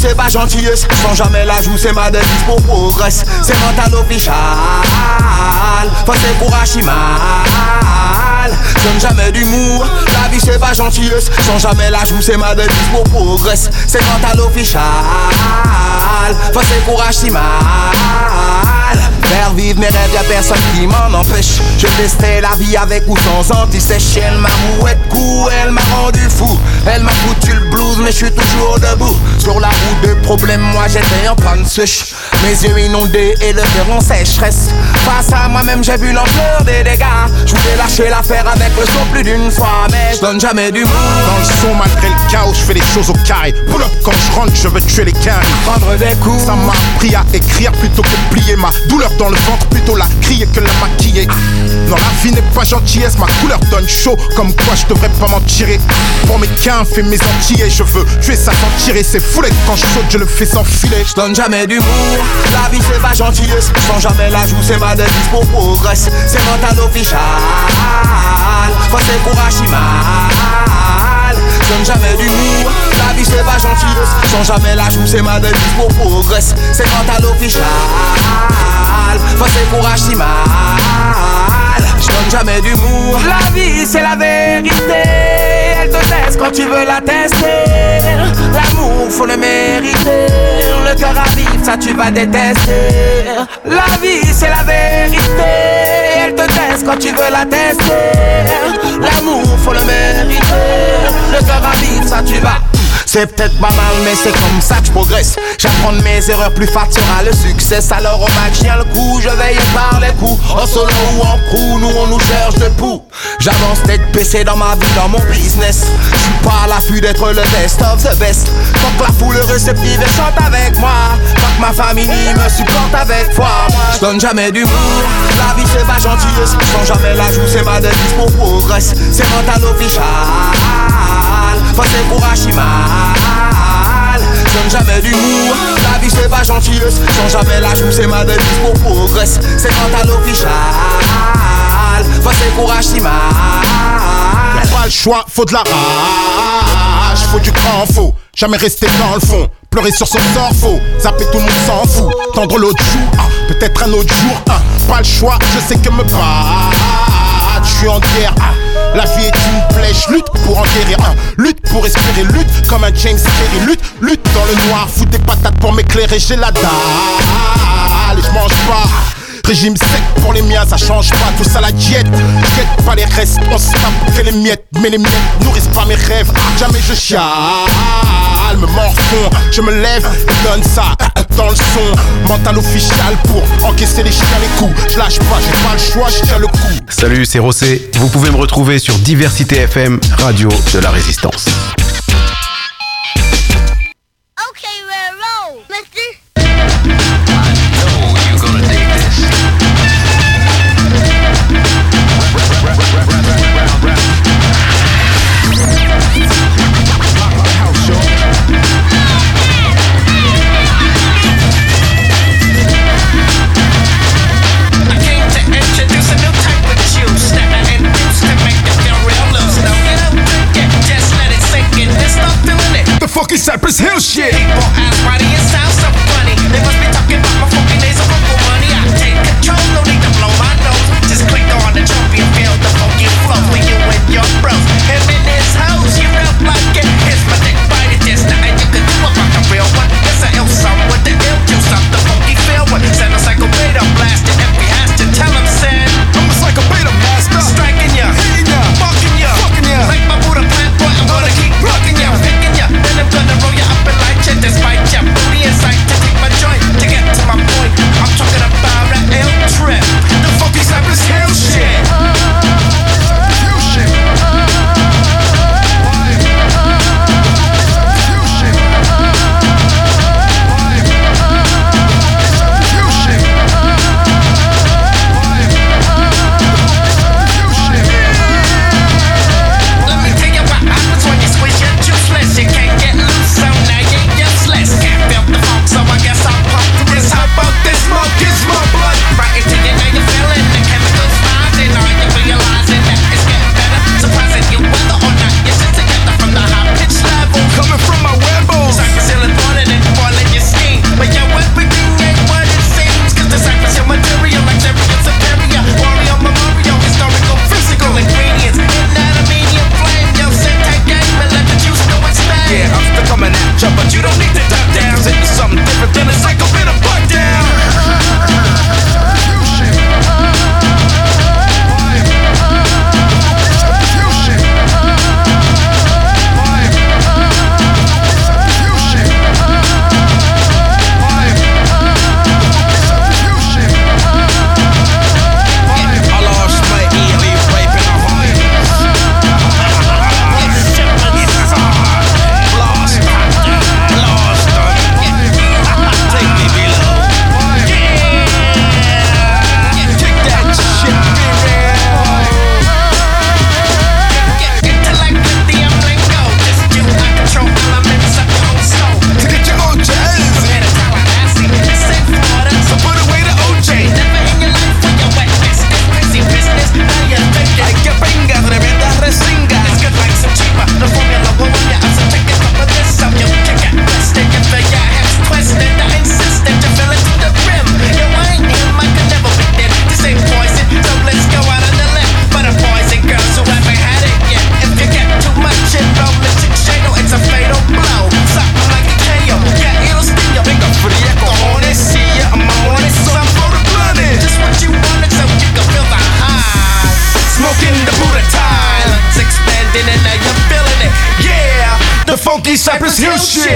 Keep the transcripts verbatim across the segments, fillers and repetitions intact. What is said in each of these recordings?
c'est pas gentillesse, sans jamais la joue, c'est ma devise pour progresse. C'est mental official, faut c'est courage mal. Donne jamais d'humour, la vie c'est pas gentillesse, sans jamais la joue, c'est ma devise pour progresse. C'est mental official, faut c'est courage mal. Faire vivre mes rêves, y'a personne qui m'en empêche. Je testais la vie avec ou sans anti-sèche. Elle m'a mouette coup, elle m'a rendu fou. Elle m'a foutu le blues, mais je suis toujours debout. Sur la route de problèmes, moi j'étais en panne sèche. Mes yeux inondés et le cœur en sécheresse. Face à moi-même, j'ai vu l'ampleur des dégâts. Je voulais lâcher l'affaire avec le son plus d'une fois, mais je donne jamais d'humour. Dans le son, malgré le chaos, je fais les choses au carré. Pull up quand je rentre, je veux tuer les caries. Prendre des coups, ça m'a appris à écrire plutôt que plier ma douleur dans le ventre, plutôt la crier que la maquiller. Non, la vie n'est pas gentillesse, ma couleur donne chaud. Comme quoi je devrais pas m'en tirer. Pour mes quinfs et mes entiers, je veux tuer ça sans tirer. C'est foulé, quand je saute, je le fais sans filet. Je donne jamais d'humour, la vie c'est pas gentillesse, sans jamais la joue, c'est ma devise pour progresse. C'est mental official, faut c'est courage mal. Je donne jamais d'humour, la vie c'est pas gentillesse, sans jamais la joue, c'est ma devise pour progresse. C'est mental official, faut c'est courage mal. Je donne jamais d'humour, la vie c'est la vérité. Elle te teste quand tu veux la tester. L'amour faut le mériter. Le cœur à vivre, ça tu vas détester. La vie c'est la vérité. Elle te teste quand tu veux la tester. L'amour faut le mériter. Le cœur à vivre, ça tu vas. C'est peut-être pas mal, mais c'est comme ça que je progresse. J'apprends de mes erreurs, plus fat sera le succès. Alors au match, je tiens le coup, je veille par les coups. En solo ou en crew, nous on nous cherche de poux. J'avance tête baissée dans ma vie, dans mon business. J'suis pas à l'affût d'être le best of the best. Tant que la foule réceptive et chante avec moi. Tant que ma famille me supporte avec foi. J'donne jamais d'humour, la vie c'est pas gentillesse. Sans jamais la joue, c'est ma devise pour progresse. C'est mental official, faut c'est courage mal. Donne jamais d'humour, la vie c'est pas gentillesse. Sans jamais la joue, c'est ma devise pour progresse. C'est mental official, faut c'est courage mal. Y'a pas le choix, faut de la rage, faut du grand faux. Jamais rester dans le fond, pleurer sur son sort faux. Zapper tout le monde s'en fout, tendre l'autre jour, ah, peut-être un autre jour, ah. Pas le choix, je sais que me battre, je suis en guerre, ah. La vie est une flèche, lutte pour en guérir un. Lutte pour respirer, lutte comme un James Carey. Lutte, lutte dans le noir, fous des patates pour m'éclairer. J'ai la dalle et je mange pas. Régime sec pour les miens, ça change pas, tout ça la diète. J'guette pas les restes, on se tape que les miettes. Mais les miettes nourrissent pas mes rêves. Jamais je chiale, me morfond. Je me lève et donne ça dans le son. Mental official pour encaisser les chiens les coups. Je lâche pas, j'ai pas le choix, je tiens le coup. Salut, c'est Rossé. Vous pouvez me retrouver sur Diversité F M, radio de la résistance. Okay, we're roll, mister. Just let it sink. qui s'appelle Real Shit.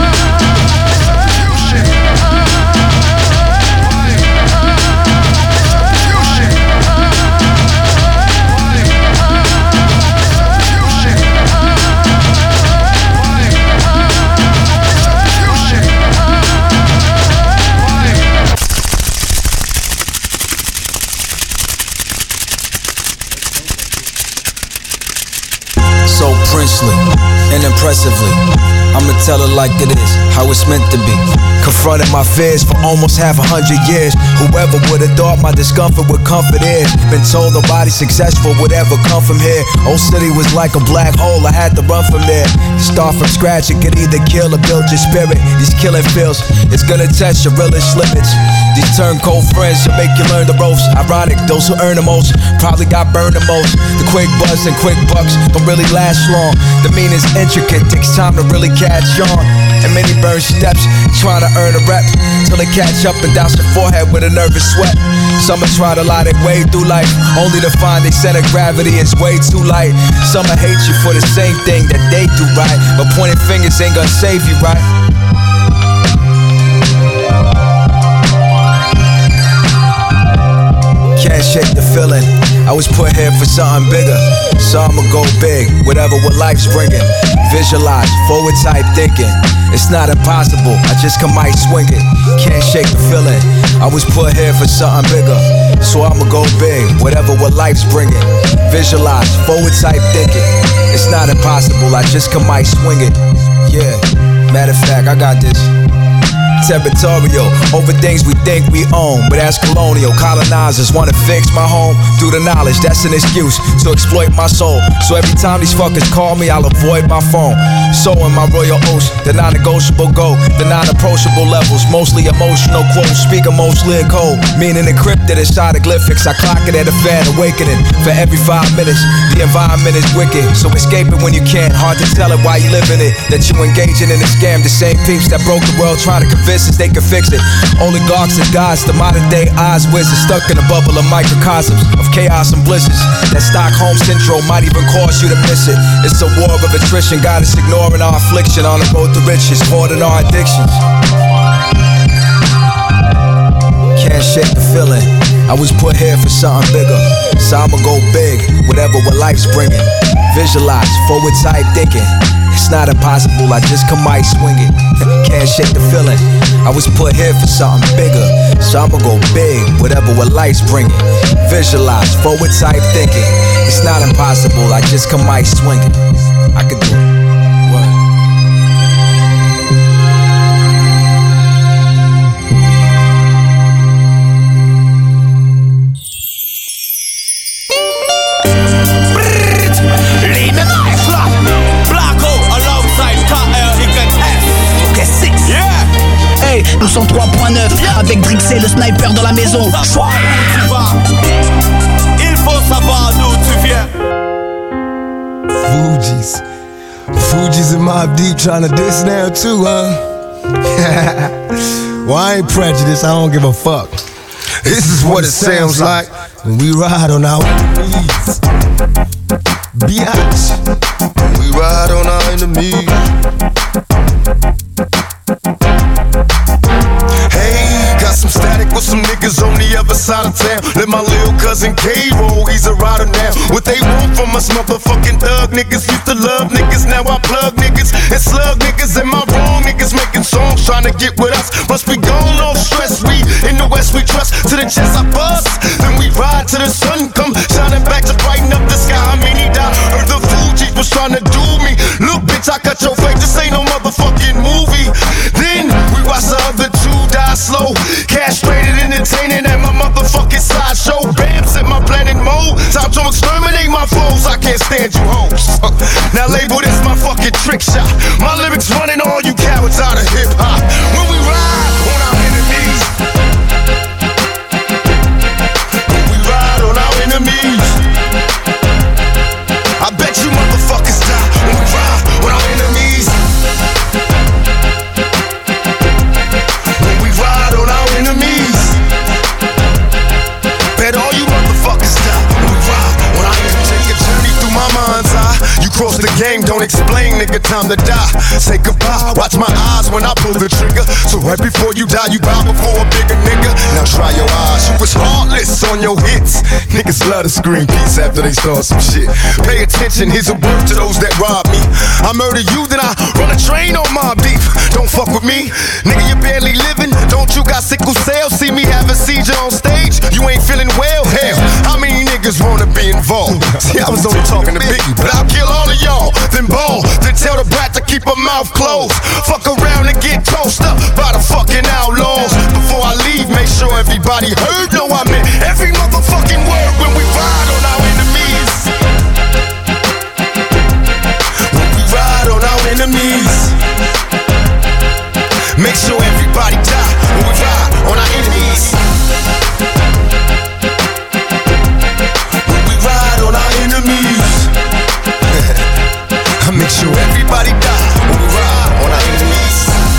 So princely and impressively, I'ma tell it like it is, how it's meant to be. Confronted my fears for almost half a hundred years. Whoever would've thought my discomfort would comfort is. Been told nobody successful would ever come from here. Old city was like a black hole, I had to run from there. Start from scratch, it could either kill or build your spirit. These killing fields, it's gonna test your realest limits. These turncoat friends should make you learn the ropes. Ironic, those who earn the most probably got burned the most. The quick buzz and quick bucks don't really last long. The meaning's intricate, takes time to really catch on. And many burn steps, trying to earn a rep, till they catch up and douse their forehead with a nervous sweat. Some will try to lie their way through life, only to find they center gravity is way too light. Some will hate you for the same thing that they do right, but pointing fingers ain't gonna save you, right? Can't shake the feeling, I was put here for something bigger. So I'ma go big, whatever what life's bringing. Visualize, forward type thinking. It's not impossible, I just can might swing it. Can't shake the feeling, I was put here for something bigger. So I'ma go big, whatever what life's bringing. Visualize, forward type thinking. It's not impossible, I just can might swing it. Yeah, matter of fact, I got this. Territorial, over things we think we own, but that's colonial. Colonizers wanna fix my home through the knowledge, that's an excuse to exploit my soul. So every time these fuckers call me, I'll avoid my phone. So in my royal oath, the non-negotiable go, the non-approachable levels, mostly emotional quotes, speak mostly in code, meaning encrypted inside hieroglyphics. I clock it at a fan awakening. For every five minutes, the environment is wicked, so escape it when you can. Hard to tell it while you living it, that you engaging in a scam. The same peeps that broke the world trying to convince us they can fix it. Oligarchs and gods, the modern day Oz wizards, stuck in a bubble of microcosms of chaos and blizzards. That Stockholm syndrome might even cause you to miss it. It's a war of attrition, got us ignoring our affliction on the road to riches, hoarding our addictions. Can't shake the feeling, I was put here for something bigger. So I'ma go big, whatever what life's bringing. Visualize, forward type thinking. It's not impossible, I just come might swing it. Can't shake the feeling, I was put here for something bigger. So I'ma go big, whatever what life's bringing. Visualize, forward type thinking. It's not impossible, I just come might swing it. I could do it. Nous sommes trois point neuf avec Drixé le sniper dans la maison. Choix. Il faut savoir d'où tu viens. Fugees. Fugees and Mobb Deep trying to diss now too, huh? Well, I ain't prejudiced, I don't give a fuck. This is what it sounds like when we ride on our enemies. Biatch. We ride on our enemies. Some static with some niggas on the other side of town. Let my little cousin K roll, he's a rider now. What they want from us motherfucking thug niggas. Used to love niggas, now I plug niggas and slug niggas. Am I wrong? Niggas making songs trying to get with us. Must be gone off stress. We in the west we trust. To the chest I bust, then we ride till the sun come shining back to brighten up the sky. I mean he died. Heard the Fugees was trying to do me. Look bitch, I cut your face. This ain't no motherfucking movie. Then we watch the other two die slow. Castrated, entertaining at my motherfucking sideshow. Bam, set my planet mode. Time to exterminate my foes. I can't stand you hoes. Now label this my fucking trick shot. My lyrics running all you cowards out of hip hop. When we ride on our enemies. When we ride on our enemies. I bet you motherfuckers die when we ride on our enemies. Enemies. Bet all you motherfuckers die when we ride. When I take a journey through my mind's eye. You cross the game, don't explain, nigga. nigga, time to die. Say goodbye, watch my eyes when I pull the trigger. So right before you die, you bow before a bigger nigga. Now dry your eyes, you was heartless on your hits. Niggas love to scream peace after they start some shit. Pay attention, here's a word to those that rob me. I murder you, then I run a train on my beef. Don't fuck with me, nigga, you barely living. Don't you got sickle cell? See me have a seizure on stage? You ain't feeling well? Hell, how many niggas wanna be involved? See, I was only talking to Biggie, but I'll kill all of y'all. Then ball, then tell the brat to keep her mouth closed. Fuck around and get tossed up by the fucking outlaws. Before I leave, make sure everybody heard. No, I meant every motherfucking word when we ride on our enemies. When we ride on our enemies. Make sure everybody die when we ride on our enemies. When we ride on our enemies. I make sure everybody die when we ride on our enemies.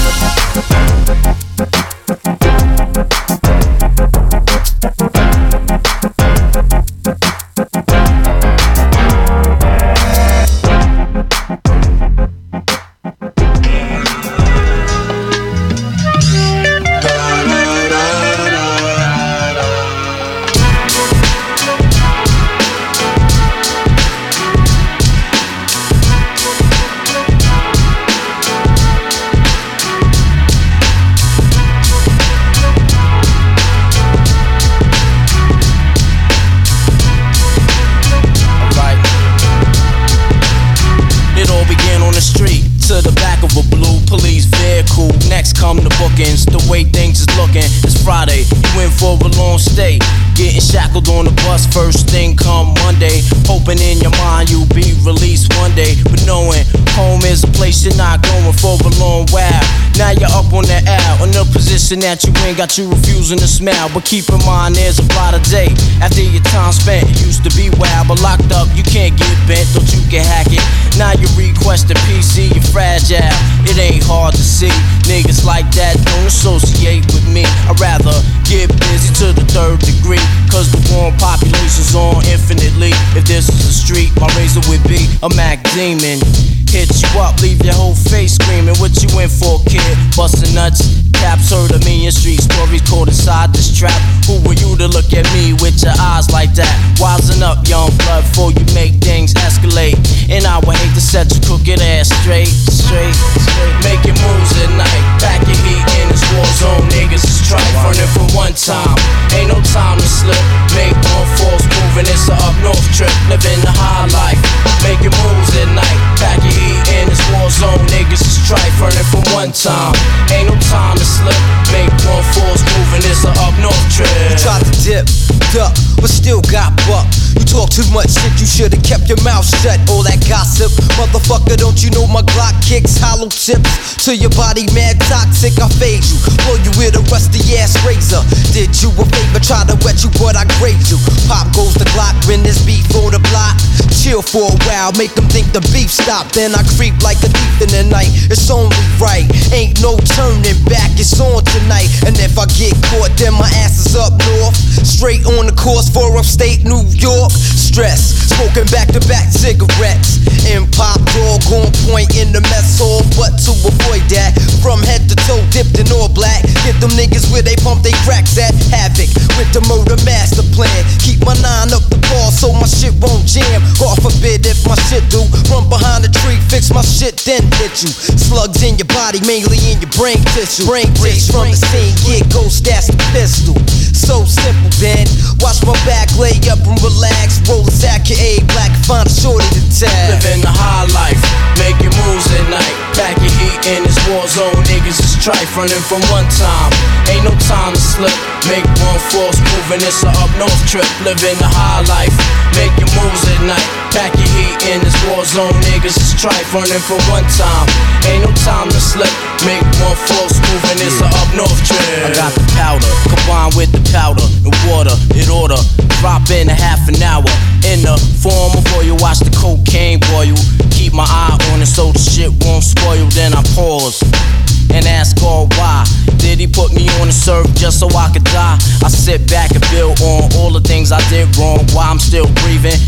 The way things is looking, it's Friday, you in for a long stay. Getting shackled on the bus, first thing come Monday. Hoping in your mind you'll be released one day, but knowing home is a place you're not going for a long while. Now you're up on that L, in the position that you in, got you refusing to smile. But keep in mind there's a brighter day after your time spent. It used to be wild, but locked up you can't get bent, don't you can hack it. Now you request a P C, you're fragile. It ain't hard to see, niggas like that don't associate with me. I'd rather get busy to the third degree, cause the warm population's on infinitely. If this is a street, my razor would be a Mac Demon. Hit you up, leave your whole face screaming. What you in for, kid? Bustin' nuts. Caps heard a million street stories caught inside this trap. Who were you to look at me with your eyes like that? Wisen up, young blood, before you make things escalate. And I would hate to set your crooked ass straight, straight, straight. Making moves at night, back your heat in this war zone. Niggas is strife, running from one time. Ain't no time to slip. Make one false move and it's a up north trip. Living the high life, making moves at night, back your heat in this war zone. Niggas is strife, running from one time. Ain't no time to slip. Make one false move and it's a up north trip. You tried to dip, duck, but still got buck. You talk too much shit, you should've kept your mouth shut. All that gossip, motherfucker, don't you know my Glock kicks hollow tips to your body, mad toxic. I fade you, blow you with a rusty ass razor. Did you a favor, try to wet you, but I grade you. Pop goes the Glock when there's beef on the block. Chill for a while, make them think the beef stopped. Then I creep like a thief in the night. It's only right, ain't no turning back. It's on tonight, and if I get caught, then my ass is up north. Straight on the course for upstate New York. Stress, smoking back-to-back cigarettes. And pop dog on point in the mess hall. But to avoid that, from head to toe dipped in all black. Get them niggas where they pump they cracks at. Havoc with the murder master plan. Keep my nine up the ball so my shit won't jam. God forbid if my shit do. Run behind the tree, fix my shit, then hit you. Slugs in your body, mainly in your brain tissue. Brain tissue from the scene, yeah, go stash the pistol. So simple, then. Watch my back, lay up and relax. Roll a sack of egg black, find a shorty to tag. Living the high life, making moves at night. Pack your heat in this war zone, niggas is strife, running from one time. Ain't no time to slip. Make one false move and it's a up north trip. Living the high life, making moves at night. Pack your heat in this war zone, niggas is strife, running from one time. Ain't no time to slip. Make one false move and it's a up north trip. I got the powder, combined with the powder and water in order. Drop in a half an hour in the form of oil. Watch the cocaine boil. Keep my eye on it so the shit won't spoil. Then I pause and ask God why. Did he put me on the surf just so I could die? I sit back and build on all the things I did wrong. Why I'm still breathing and all my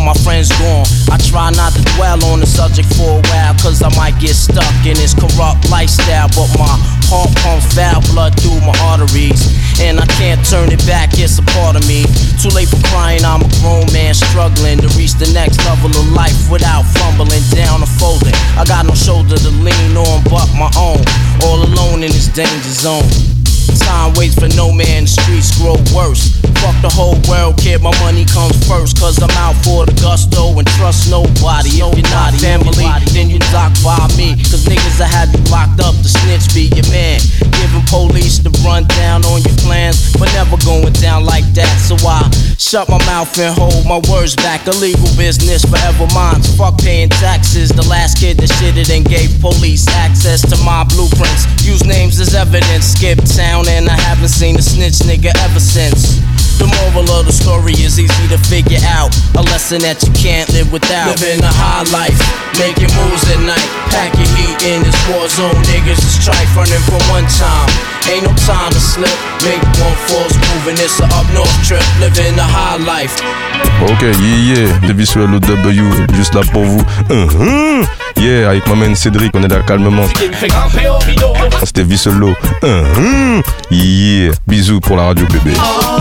my friends gone. I try not to dwell on the subject for a while, cause I might get stuck in this corrupt lifestyle. But my heart pumps foul blood through my arteries, and I can't turn it back, it's a part of me. Too late for crying, I'm a grown man struggling to reach the next level of life without fumbling down or folding. I got no shoulder to lean on but my own, all alone in this danger zone. Time waits for no man, the streets grow worse. Fuck the whole world, kid, my money comes first. Cause I'm out for the gusto and trust nobody. If you're not family, then you dock by me. Cause niggas that had you locked up, the snitch be your man. Giving police the rundown on your plans, but never going down like that. So I shut my mouth and hold my words back. Illegal business, forever mine. Fuck paying taxes. The last kid that shitted and gave police access to my blueprints. Use names as evidence, skip town, and I haven't seen a snitch nigga ever since. The moral of the story is easy to figure out, a lesson that you can't live without. Living a high life, making moves at night, packing heat in this war zone. Niggas is strife, running for one time. Ain't no time to slip, make one false move and it's a up north trip. Living a high life. Ok, yeah, yeah, des visuels au W, juste là pour vous. Uh-huh. Yeah, avec ma main Cédric, on est là calmement. C'était Vissolo. Uh-huh. Yeah, bisous pour la radio bébé.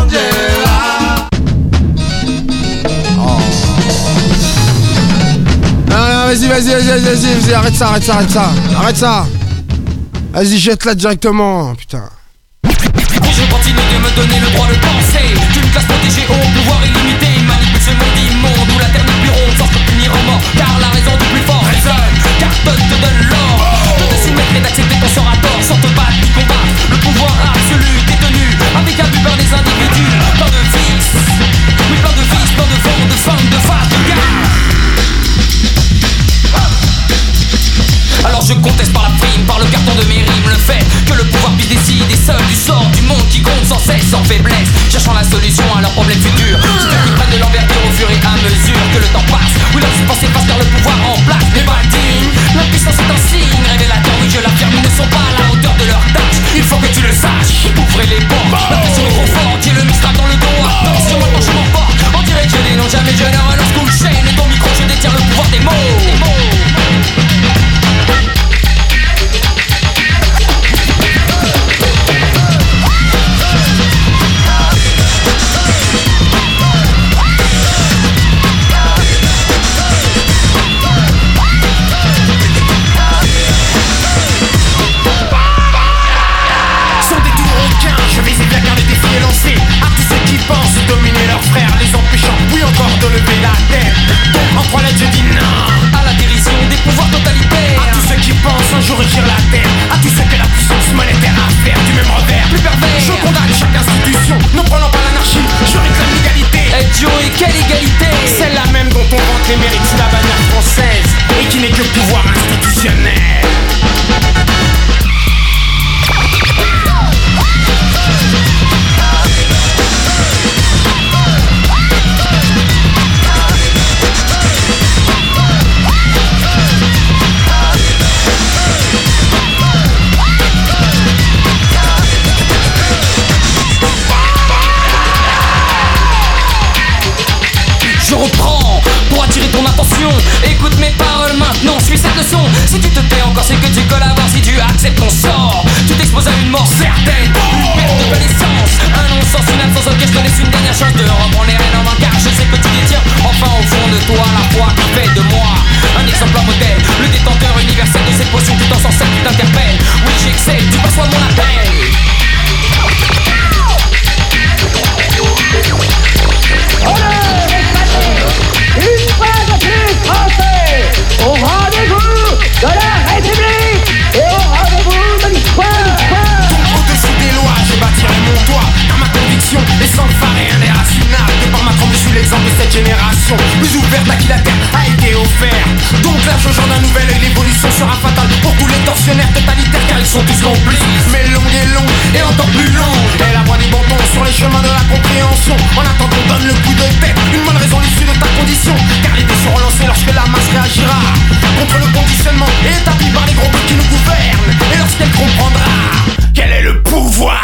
Vas-y, vas-y, vas-y, vas-y, vas-y, vas-y, arrête ça, arrête ça, arrête ça, arrête ça. Vas-y, jette-la directement, putain. Je continue de me donner le droit de penser qu'une classe protégée au pouvoir illimité manipule ce monde immonde où la terre n'est plus ronde sans se punir en mort. Car la raison du plus fort résonne, car donne te donne l'or. De te soumettre et d'accepter qu'on sera tort sans te battre ni combattre. Le pouvoir absolu détenu avec un but par des individus. Plein de vices, oui plein de vices, plein de vent, de faim, de face, de gars. Alors je conteste par la prime, par le carton de mes rimes, le fait que le pouvoir puisse décider seul du sort du monde qui compte sans cesse, sans faiblesse, cherchant la solution à leurs problèmes futurs. C'est eux qui prennent de l'envergure au fur et à mesure que le temps passe. Oui, leur pensée passe car le pouvoir en place n'est pas digne. L'impuissance est un signe révélateur, oui je l'affirme, ils ne sont pas à la hauteur de leur tâche. Il faut que tu le saches, ouvrez les portes, la pression est trop forte, j'ai le mistral dans le dos. Attention maintenant je m'emporte, on dirait que je dénonce jamais je ne relance cool chain. Et ton micro je détiens le pouvoir des mots, des mots. À tous ceux qui pensent dominer leurs frères, les empêchant, oui encore de lever la tête. Donc en trois lettres je dis non à la dérision des pouvoirs totalitaires. À tous ceux qui pensent un jour régir la terre, à tous ceux que la puissance monétaire a à faire du même revers, plus pervers. Je condamne chaque institution, ne prenant pas l'anarchie, je réclame l'égalité. Et Joey, quelle égalité? Celle la même dont on vante les mérites sous la bannière française et qui n'est que pouvoir institutionnel. Je reprends pour attirer ton attention. Écoute mes paroles maintenant, suis cette leçon. Si tu te tais encore, c'est que tu collabores. Si tu acceptes ton sort, tu t'exposes à une mort certaine, une perte de connaissance, un non-sens, une absence. Ok, je te laisse une dernière chance de reprendre les rênes en main, car je sais que tu détiens enfin au fond de toi la foi qui fait de moi un exemple, un modèle, le détenteur universel de cette potion tout en sans celle qui t'interpelle. Oui, j'excelle, tu reçois mon appel. Une fois de plus français, au rendez-vous de la République et au rendez-vous de l'histoire. Donc au-dessus des lois, je bâtirai mon toit, car ma conviction est sans phare et indéracinable. De par ma trempe, je suis l'exemple de cette génération, plus ouverte à qui la terre a été offerte. Donc là, je genre d'un nouvel œil, l'évolution sera fatale pour tous les tortionnaires totalitaires, car ils sont tous complices. Mais longue et longue et encore plus longue est la voie des bons tons sur les chemins de la compréhension. En attendant, donne le coup de tête, une bonne raison l'issue de ta condition, car les dés sont relancés lorsque la masse réagira contre le conditionnement établi par les gros qui nous gouvernent. Et lorsqu'elle comprendra quel est le pouvoir.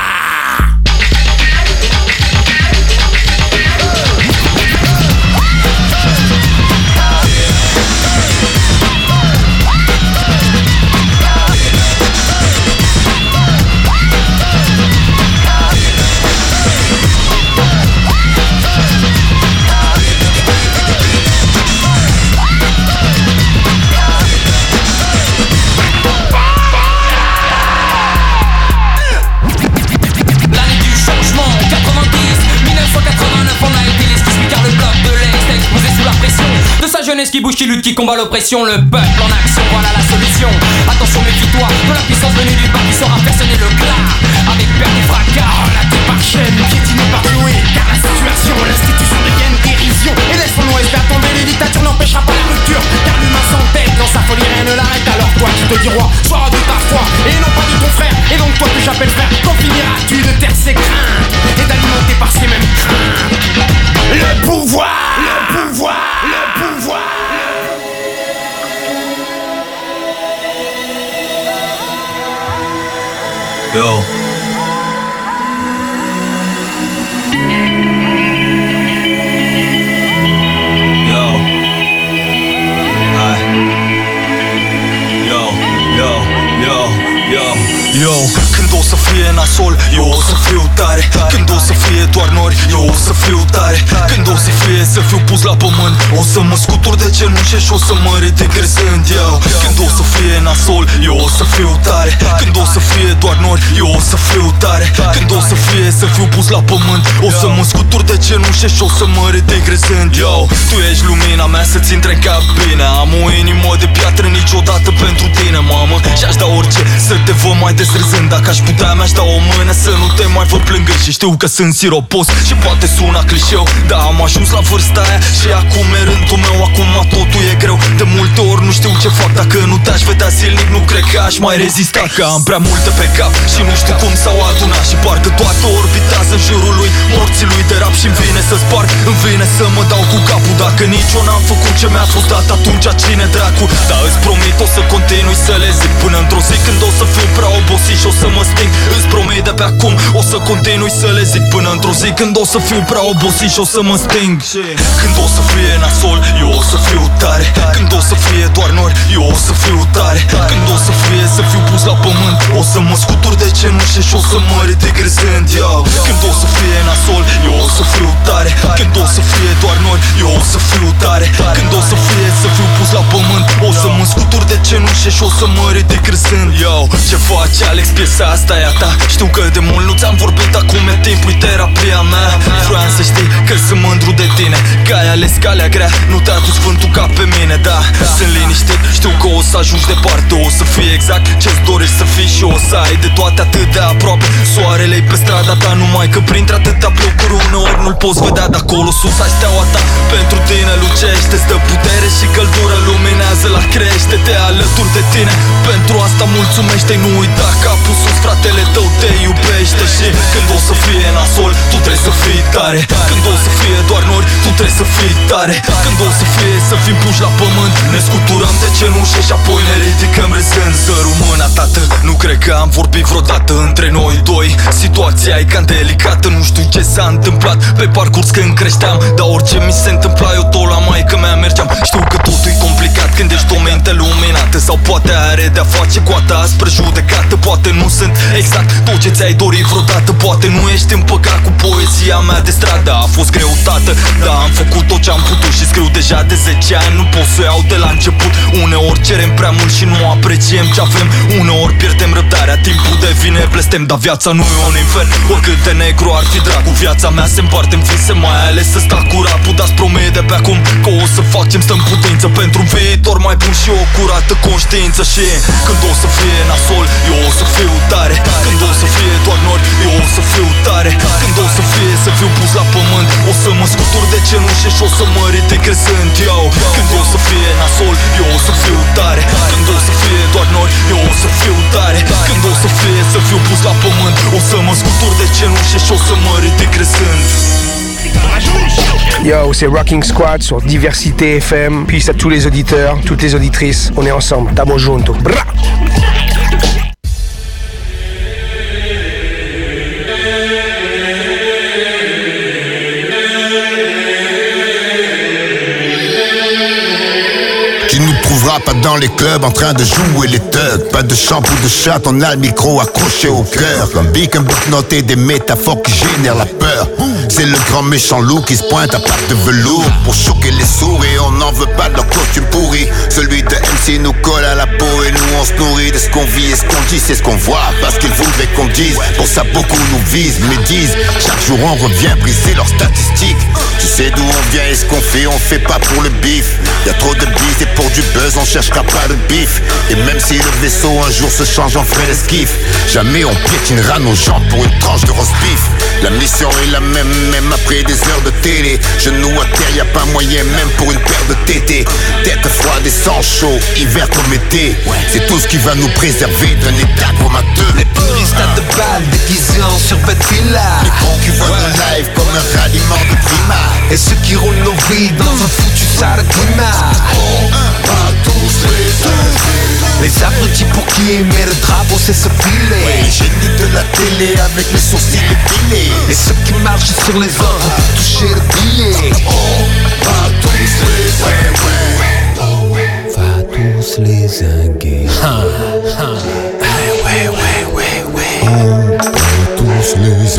jeunesse qui bouge, qui lutte, qui combat l'oppression. Le peuple en action, voilà la solution. Attention, méfie-toi de la puissance venue du bas qui saura faire sonner le glas. Avec perte et fracas, relaté par chaîne, piétiné par Chloé. Car la situation, l'institution devienne dérision. Et laisse-nous espérer tomber, les dictatures n'empêchera pas la rupture. Car l'humain s'entête, dans sa folie rien ne l'arrête. Alors toi qui te dis roi, sois de ta foi et non pas de ton frère. Et donc toi que j'appelle frère, quand finiras-tu de taire ses craintes et d'alimenter par ces mêmes craintes le pouvoir, le pouvoir, le pouvoir. Yo. Yo. Hai. Yo, yo, yo, yo, yo. Când o să fie nasol, eu o să fiu tare. Când o să fie doar nori, eu o să fiu tare. Când o să fie să fiu pus la pământ, o să mă scutur de cenușe și o să mă ridic râzând eu. Când o să fie nasol, eu o să fiu tare. Când o să fie doar nori, eu o să fiu tare. Când o să fie să fiu pus la pământ, o să mă scutur de cenușe și o să mă ridic râzând eu. Tu ești lumina mea să-ți intre în cap bine. Am o inimă de piatră niciodată pentru tine, mamă. Și-aș da orice să te văd mai des râzând. Dacă aș putea, mi-aș da o mână să nu te mai văd plângând. Și știu că sunt siropos și poate suna clișeu, dar am ajuns la vârsta aia și acum e rândul meu. Acum totul e greu, de multe ori nu știu ce fac. Dacă nu te-aș vedea zilnic, nu cred că aș mai rezista. Că am prea multe pe cap și nu știu cum s-au adunat. Și parcă toate orbitează în jurul lui, morții lui de rap. Și-mi vine să sparg, îmi vine să mă dau cu capul. Dacă nici eu n-am făcut ce mi-a fost dat, atunci cine dracu? Dar îți promit o să continui să le zic până într-o zi când o să fiu prea obosit și o să mă sting. Îți promit de pe acum, o să continui să le zic până într-o zi când o să fiu prea obosit și o să mă sting. Când o să fie nasol, eu o să fiu tare. Când o să fie doar nori, eu o să fiu tare. Când o să fie să fiu pus la pământ, o să mă scutur de cenușe și o să mă ridic râzând eu. Când o să fie nasol, eu o să fiu tare. Când o să fie doar nori, eu o să fiu tare. Când o să fie să fiu pus la pământ, o să mă scutur de cenușe și o să mă ridic râzând eu. Ce faci, Alex, piesa asta e a ta? Știu că de mult nu ți-am vorbit, acum e timpul, terapia mea. Vreau să știi că sunt mândru de tine, că ai ales calea grea, nu te-a dus vântul ca pe mine, da. Sunt liniștit, știu că o să ajungi departe, o să fie exact ce-ți dorești să fii și o să ai de toate atât de aproape. Soarele-i pe strada ta, numai că printre atâtea blocuri uneori nu-l poți vedea de acolo sus. Ai steaua ta, pentru tine lucește, îți dă putere și căldură, luminează la crește-te alături de tine. Pentru asta mulțumește, nu uita capul sus, fratele tău te iubește. Și când o să fie nasol, tu trebuie să fii tare. Când o să fie doar nori, tu trebuie să fii tare. Când o să fie să fim puși la pământ, ne scuturăm de cenușe și apoi ne ridicăm râzând. Să rămână, tată, nu cred că am vorbit vreodată între noi doi. Situația e cam delicată, nu știu ce s-a întâmplat pe parcurs când creșteam, dar orice mi se întâmpla, eu tot la maică mea mergeam. Știu că totul e complicat când ești o minte luminată, sau poate are de-a face cu a ta spre judecată. Poate nu sunt exact tot ce ți-ai dorit vreodată, poate nu ești împăcat cu poezia mea de stradă. A fost greu, tată, dar am făcut tot ce-am putut și scriu deja de zece ani, nu pot să iau de la început. Uneori cerem prea mult și nu apreciem ce avem, uneori pierdem răbdarea, timpul devine blestem. Dar viața nu e un infern, oricât de negru ar fi dracu. Viața mea se împarte în vise, mai ales să sta cu rapul. Dar-ți promit de pe acum că o să facem stă în putință pentru un viitor mai bun și o curată conștiință. Și când o să fie nasol, eu o să fiu tare. Când o să fie doar nori, eu o să fiu tare. Când o să fie să fiu pus la pământ, o să mă scutur de cenușe și o să mă ridic râzând eu. Când o să fie nasol, eu o să fiu tare. Când o să fie doar nori, eu o să fiu tare. Când o să fie să fiu pus la pământ, o să mă scutur de cenușe și o să mă ridic râzând. Yo, c'est Rocking Squad sur Diversité F M. Peace à tous les auditeurs, toutes les auditrices. On est ensemble. Tamo junto. Bra! Tu nous trouveras pas dans les clubs en train de jouer les thugs. Pas de shampoo de chat, on a le micro accroché au cœur. Comme Big, un book noté des métaphores qui génèrent la peur. C'est le grand méchant loup qui se pointe à pattes de velours pour choquer les sourds et on n'en veut pas de leur costume pourri. Celui de M Celle-ci nous colle à la peau et nous on se nourrit de ce qu'on vit et ce qu'on dit, c'est ce qu'on voit. Parce qu'ils voudraient qu'on dise, pour ça beaucoup nous visent, médisent. Chaque jour on revient briser leurs statistiques. Tu sais d'où on vient et ce qu'on fait, on fait pas pour le bif. Y'a trop de bise et pour du buzz on cherchera pas de bif. Et même si le vaisseau un jour se change en frais d'esquif, jamais on piétinera nos jambes pour une tranche de roast beef. La mission est la même, même après des heures de télé. Genoux à terre, y'a pas moyen même pour une paire de tétés. Tête froide et sang chaud, hiver comme été. C'est tout ce qui va nous préserver d'un état comateux. Les puristes à deux balles déguisés en survêt villa. Les cons qui voient nos lives comme un ralliement de primat. Et ceux qui roulent nos vies dans un foutu sale climat. On va tous les invités. Les abrutis pour qui aimer le drapeau c'est se filer. Ouais, les génies de la télé avec les sourcils épilés. Et ceux qui marchent sur les autres pour toucher le billet. On va tous les invités. Va tous les zinguer. Ouais, ouais, ouais, ouais, ouais. On va tous les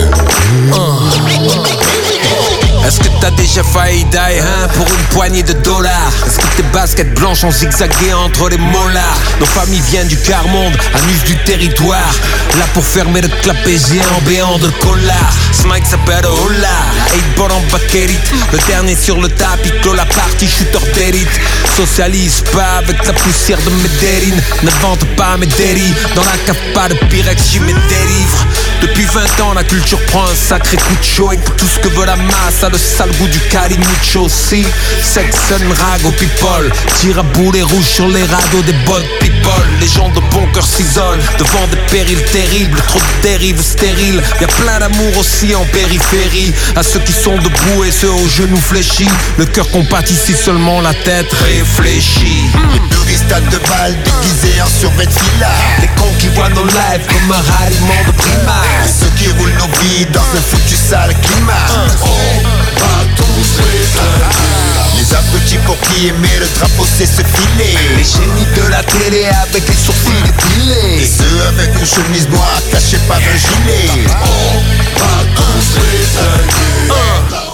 invités. Est-ce que t'as déjà failli die hein, pour une poignée de dollars? Est-ce que tes baskets blanches ont zigzagué entre les molars? Nos familles viennent du quart-monde, anus du territoire. Là pour fermer le clapet géant béant de collard. Ce mec s'appelle Ola, eight ball en bakérite. Le dernier sur le tapis, clôt la partie, shooter d'élite. Socialise pas avec la poussière de Médérine. Ne vante pas mes dérives, dans la cave pas de Pyrex, j'y me délivre. Depuis vingt ans la culture prend un sacré coup de chaud. Et pour tout ce que veut la masse a le sale goût du calimucho. Si, sex and rag au people. Tire à boulet rouge sur les radeaux des bonnes people. Les gens de bon cœur s'isolent devant des périls terribles. Trop de dérives stériles. Y'a plein d'amour aussi en périphérie. À ceux qui sont debout et ceux aux genoux fléchis. Le cœur compatit si seulement la tête réfléchit. Les puristes à deux balles déguisés en survêt villa. Les cons qui voient nos lives comme un ralliement de primaire. Et ceux qui roulent nos vies dans un foutu sale climat. On va tous les invités. Les abrutis pour qui aimer le drapeau c'est se filer. Les génies de la télé avec les sourcils épilés. Et ceux avec une chemise noire cachée par un gilet. On va tous les invités.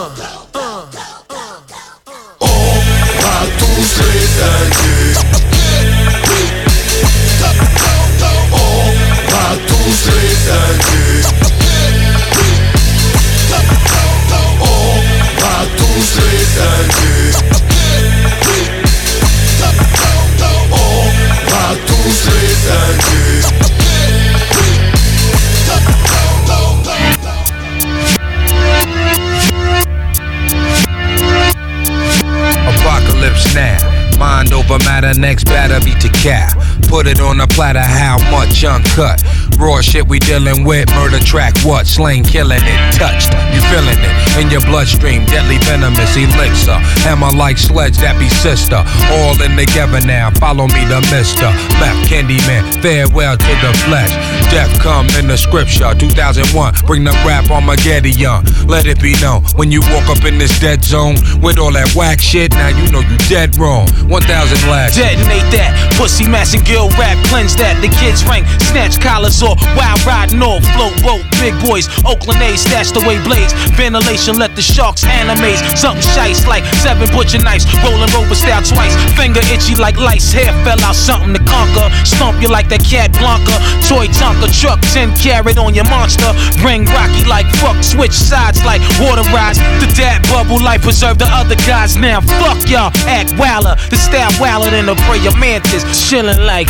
On va tous les invités. On va tous les invités. On va tous les invités. On va tous les invités. Apocalypse now. Mind over matter, next batter beat the cow. Put it on a platter, how much uncut? Raw shit we dealing with, murder track what? Slang killing it, touched, you feeling it in your bloodstream, deadly venomous elixir. Hammer like sledge, that be sister. All in together now, follow me the mister. Map Candyman, farewell to the flesh. Death come in the scripture, two thousand one, bring the rap Armageddon. Let it be known, when you walk up in this dead zone, with all that whack shit, now you know you dead wrong. one thousand last. Detonate that, pussy mass and gill rap, cleanse that. The kids rank, snatch collars off, wild riding off, float boat, big boys, Oakland A's, stashed away blades, ventilation, let the sharks animate. Something shice like seven butcher knives, rolling rover style twice, finger itchy like lice, hair fell out, something to conquer, stomp you like that cat Blanca, toy Tonka truck, ten carat on your monster, ring rocky like fuck, switch sides like water rides, the dad bubble life preserve the other guys now, fuck y'all, act wilder, the style wilder than a prayer mantis, chilling like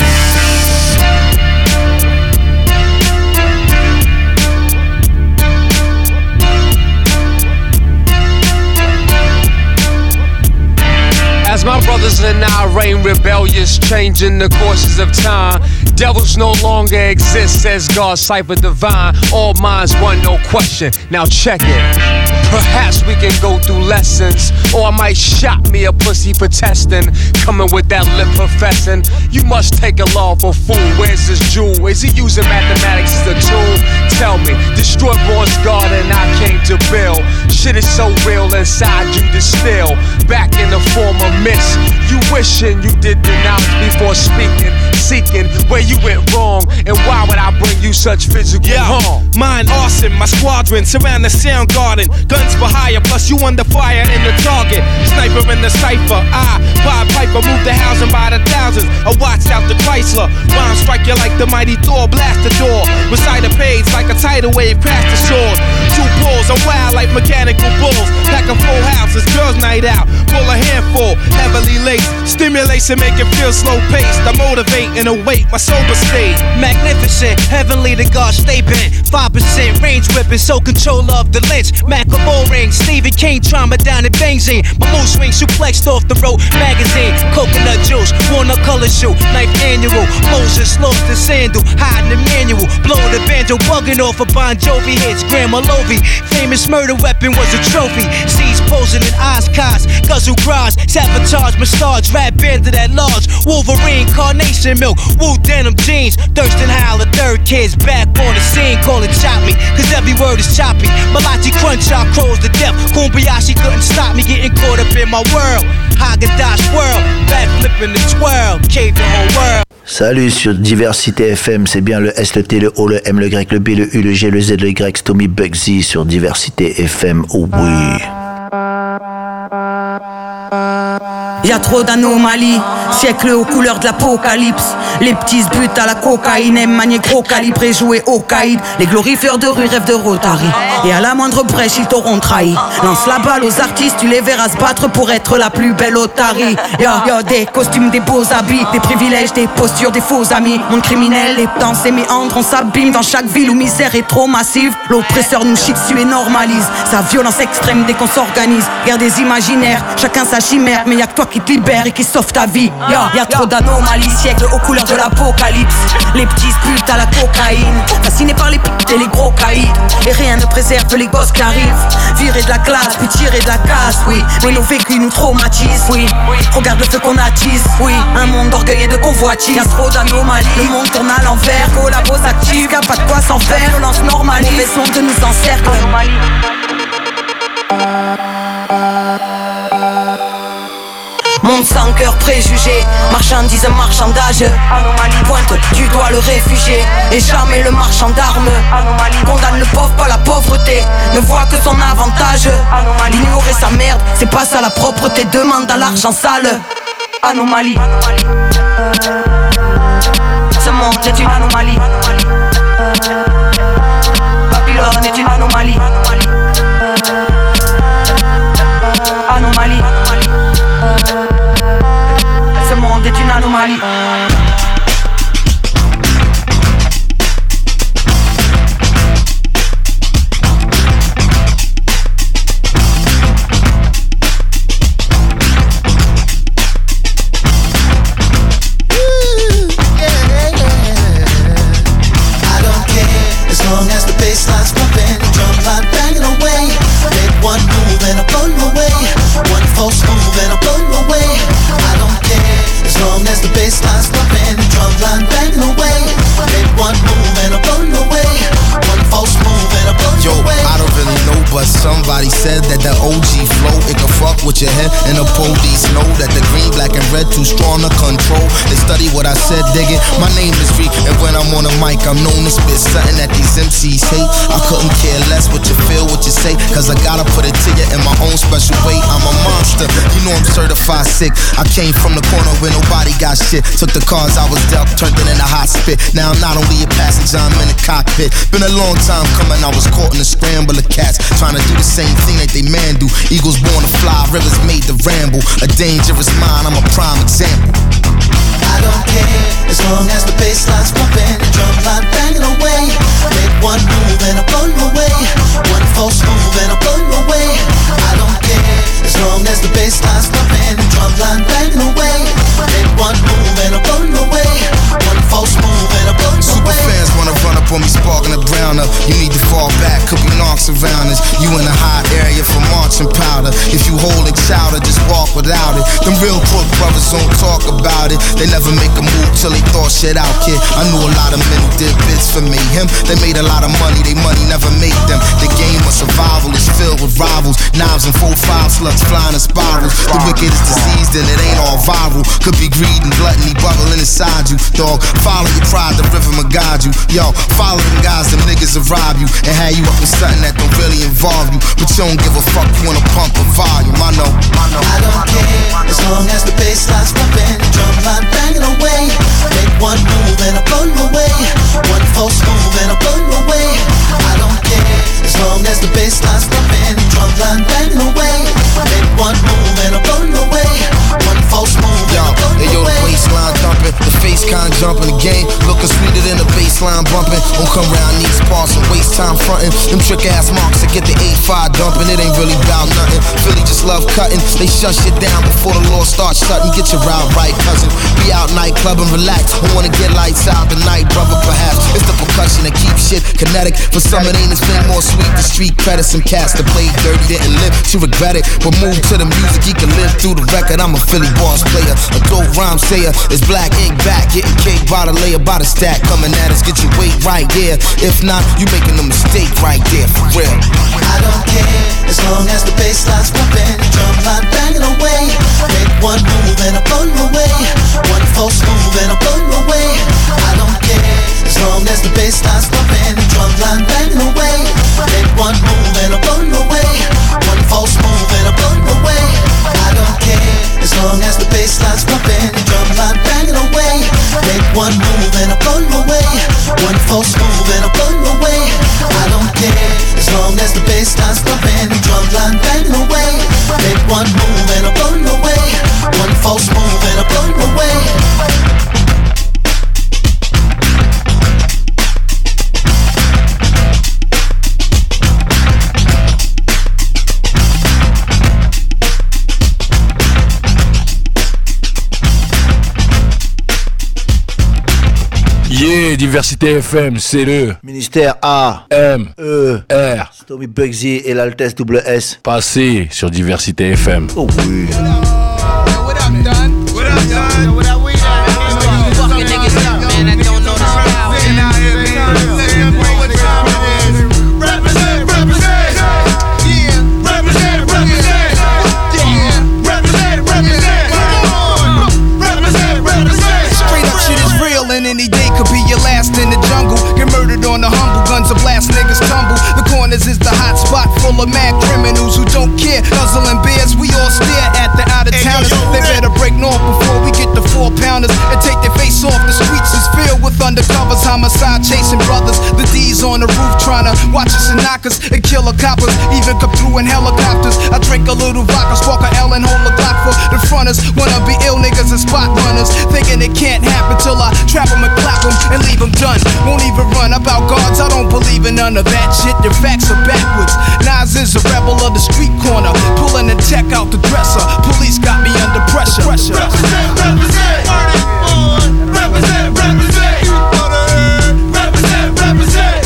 As my brothers and I reign rebellious, changing the courses of time. Devils no longer exist, says God, cipher divine. All minds one, no question. Now check it. Perhaps we can go through lessons, or I might shot me a pussy for testing. Coming with that lip professing. You must take a law for fool. Where's this jewel? Is he using mathematics as a tool? Tell me, destroy Born's God and I came to build. Shit is so real inside you to still. Back in the form of myths. You wishing you did the knowledge before speaking, seeking where you went wrong, and why would I bring you such physical yeah, harm? Mine arson, my squadron surround the sound garden. Guns for hire, plus you under fire in the target. Sniper in the cipher, I, Bob Piper but move the housing by the thousands. I watched out the Chrysler. Rhymes strike you like the mighty Thor, blast the door. Recite a page like a tidal wave past the shore. Two pulls, I'm wild like mechanical bulls. Pack a full house, it's girls' night out. Pull a handful, heavily laced. Stimulation make it feel slow paced. I motivate and await my sober state. Magnificent, heavenly to God stay bent. Five percent range whipping, so control of the lynch. Macklemore ring, Stephen King trauma down at Bangzine. My mood swing suplexed off the road magazine. Coconut juice, walnut color shoe, ninth annual. Moses lost the sandal, hiding the manual. Blow the banjo, bugging off a Bon Jovi hits. Grandma Lovey, famous murder weapon was a trophy. Seeds posing in Oscars, guzzle garage, sabotage, massage, rap bandit at large. Wolverine, carnation milk, Wu denim jeans. Thurston Howell, the third kid's back on the scene. Call it chop me, cause every word is choppy. Malachi crunch out crows to death. Kumbayashi couldn't stop me getting caught up in my world. Haagen-Dazs swirl, back flipping the twirl, cave the whole world. Salut sur Diversité F M, c'est bien le S, le T, le O, le M, le Y, le B, le U, le G, le Z, le Y, Tommy Bugsy sur Diversité F M, oh oui. Y'a trop d'anomalies, siècle aux couleurs de l'apocalypse. Les petits se butent à la cocaïne, aiment manier gros calibre et jouer au caïd. Les glorifieurs de rue rêvent de Rotary, et à la moindre brèche ils t'auront trahi. Lance la balle aux artistes, tu les verras se battre pour être la plus belle otarie. Y'a, y'a des costumes, des beaux habits, des privilèges, des postures, des faux amis. Monde criminel, les danses et méandres, on s'abîme dans chaque ville où misère est trop massive. L'oppresseur nous chie dessus et normalise sa violence extrême dès qu'on s'organise. Guerre des imaginaires, chacun sa chimère, mais y'a que toi qui te libère et qui sauve ta vie. Y'a, y'a trop d'anomalies, siècles aux couleurs de l'apocalypse. Les petits se butent à la cocaïne, fascinés par les putes et les gros caïds. Et rien ne préserve les gosses qui arrivent. Virer de la classe, puis tirer de la casse, oui. Mais nos vécus nous traumatisent, oui. Regarde le feu qu'on attise, oui. Un monde d'orgueil et de convoitise. Y'a trop d'anomalies, le monde tourne à l'envers. Collabos actifs, y'a pas de quoi s'en faire. Violence normale, mauvais son de nous encercle. Monde sans cœur préjugé, marchandise, marchandage. Anomalie, pointe du doigt le réfugié et jamais le marchand d'armes. Anomalie, condamne le pauvre, pas la pauvreté, ne voit que son avantage. Anomalie, ignorer sa merde, c'est pas ça la propreté, demande à l'argent sale. Anomalie, ce monde est une anomalie. Babylone est une anomalie. Anomalie. Ce monde est une anomalie. Long as the bassline's pumping, the drum line banging away. Make one move and I'll blow you away. One false move and I'll blow you away. I don't care, as long as the bassline's pumping, the drum line banging away. Make one move and I'll blow you away. One false move and I'll blow you Yo, away. I don't really know, but somebody said that the O G flow, it can fuck with your head. And the police know that the green, black, and red too strong to control. They study what I said, dig it. My name is Reek, and when I'm on the mic, I'm known to spit something that these M Cs hate. I couldn't care less what you feel, what you say, cause I gotta put it to you in my own special way. I'm a monster, you know I'm certified sick. I came from the corner where nobody got shit. Took the cards I was dealt, turned it into hot spit. Now I'm not only a passenger, I'm in the cockpit. Been a long time coming, I was caught in a scramble of cats, trying to do the same thing that they man do. Eagles born to fly, rivers made to ramble. A dangerous mind, I'm a prime example. I don't care, as long as the bassline's pumping, the drum line banging away. Make one move and I'll blow you away. One false move and I'll blow you away. I don't care, as long as the bassline's pumping, the drum line banging away. Make one move and I'll blow you away. One false move and I'll blow you Super away. fans wanna run up on me, sparking the brown up. You need to fall back, could be knocks around us. You in a hot area for marching powder. If you hold it chowder, just walk without it. Them real crook brothers don't talk about it. They never make a move till they thought shit out, kid. I knew a lot of men who did bits for me. Him, they made a lot of money, they money never made them. The game of survival is filled with rivals. Knives and four five slugs flying in spirals. The wicked is diseased and it ain't all viral. Could be greed and gluttony bubbling inside you. Dog, follow your pride, the river will guide you. Yo, follow them guys, them niggas will rob you and have you up in something that don't really involve you. But you don't give a fuck, you wanna pump a volume, I know. I know. I don't care, as long as the bassline's pumping. baseline bumping. Don't come around these parts and waste time fronting. Them trick ass marks to get the eight five dumping. It ain't really about nothing. Philly just love cutting. They shut shit down before the law starts shutting. Get your route right, cousin. Be out nightclub and relax. Don't wanna get lights out tonight, brother, perhaps. It's the percussion that keeps shit kinetic. For some it ain't, it's been more sweet. The street credits and cats that play dirty didn't live to regret it. But move to the music, he can live through the record. I'm a Philly boss player, a dope rhyme sayer. It's black ink back, getting cake by the layer, by the stack. Coming at us, get your weight right there. If not, you making a mistake right there, for real. I don't care, as long as the bassline's pumping, drumline banging away. Make one move and I blow you away. One false move and I blow you away. I don't care, as long as the bassline's pumping, drumline banging away. Make one move and I blow you away. One false move and I blow you away. I don't care, as long as the bassline's pumping, drumline banging away. Make one move and I blow you away. One false move and I blow you away. I don't care, as long as the bassline's pumping, drumline banging away. Make one move and I blow you away. One false move and I blow you away. Yeah, Diversité F M, c'est le Ministère A M E R Tommy Bugsy et l'Altesse double S. Passé sur Diversité F M. Oh oui. What up, Don? What up, Don? What up, we fucking niggas up, man. I don't know the style. Represent, represent. Yeah, represent, represent. Yeah, represent, represent. Represent, represent. Straight up shit is real, and any day could be your last in the jungle. Get murdered on the humble, guns of blast, niggas tumble. The corners is the hot spot full of mad criminals who don't care. Guzzling beers, we all stare at the out of towners. They better break north before we get the four pounders and take their face off. The streets is filled with undercovers, homicide chasing brothers. The D's on the roof trying to watch us and knock us and kill the coppers. Even come through in helicopters. I drink a little vodka, spark a L and hold a Glock for the fronters. Wanna be ill niggas and spot runners, thinking it can't happen till I trap them and clap them and leave them done. Won't even run about guards, I don't believe in none of that shit. Their facts are backwards. Nas is a rebel of the street corner, pulling the tech out the dresser. Police got me under pressure. pressure. Represent, represent. Represent, represent. Represent, represent.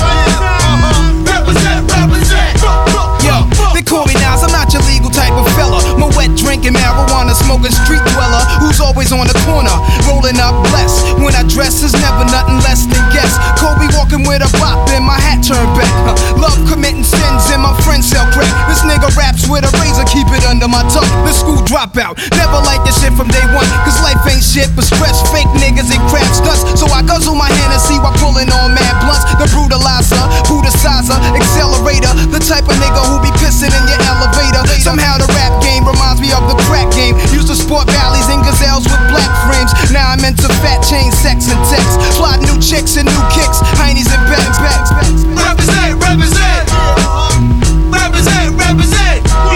Represent, represent. Yo, they call me Nas, I'm not your legal type of fella. My wet drinking, marijuana smoking street dweller who's always on the corner, rolling up blessed. When I dress is never nothing less than guess. Kobe walking with a bop and my hat turned back. Huh. Love committing sins and my friends sell crack. This nigga raps with a razor, keep it under my tongue. The school dropout, never like this shit from day one. Cause life ain't shit but stress, fake niggas and crap stunts. So I guzzle my Hennessy while pulling on mad blunts. The brutalizer, brutalizer, accelerator. The type of nigga who be pissing in your elevator. Somehow the rap game reminds me of the crack game. Used to sport valleys and gazelles with black frames. Now I'm into fat chain, sex and text. Fly new chicks and new kicks, heinies and bags, bags, bags. Represent, represent. Represent, represent.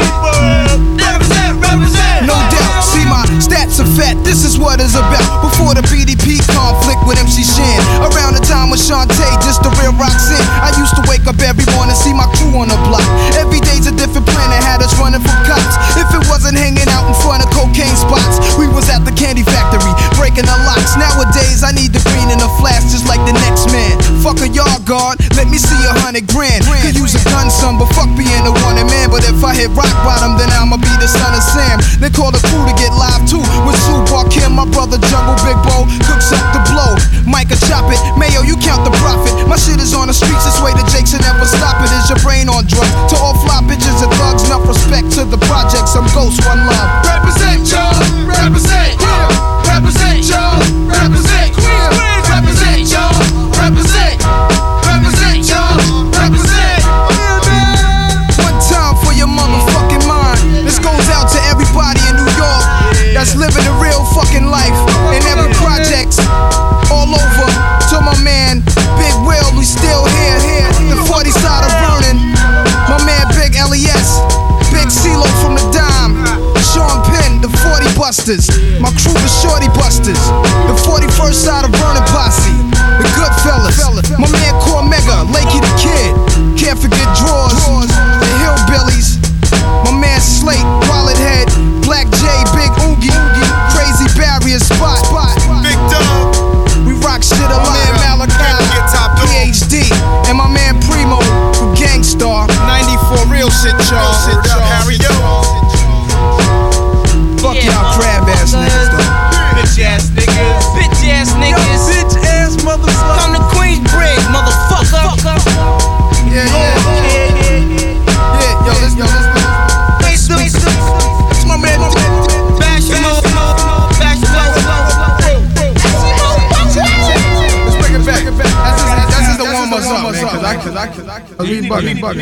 Represent, represent. No doubt, see my stats are fat, this is what it's about. Before the B D P conflict with M C Shan, around the time with Shantae, just the real Roxanne. I used to wake up every morning, see my crew on the block. Every day's a different plan that had us running from cops. If it wasn't hanging out in front of cocaine spots, we was at the candy factory, breaking the locks. Nowadays, I need the green in a flash, just like the next man. Fuck a yard guard, let me see a hundred grand. Could use a gun, son, but fuck being a wanted man. But if I hit rock bottom, then I'ma be the son of Sam. They call the crew to get live too, with Super Kim, my brother Jungle Big Bo, cooks up the blow. Micah chop it, Mayo, you count the profit. My shit is on the streets, this way the Jakes and never stop it. Is your brain on drugs? To all fly bitches and thugs, enough respect to the projects. I'm Ghost, one love. Represent, y'all. Represent, yeah. Represent, y'all. Represent, Queens, Queens. Represent, y'all. Represent. Represent, y'all. Represent. One time for your motherfucking mind. This goes out to everybody in New York that's living a real fucking life in every project all over. To my man Big Will, we still here. The forty side of Vernon. My man Big L E S. Big CeeLo from the Dime. Sean Penn, the forty Busters. My crew, the Shorty Busters. The forty-first side of Vernon Posse. The Good Fellas. bug, bug.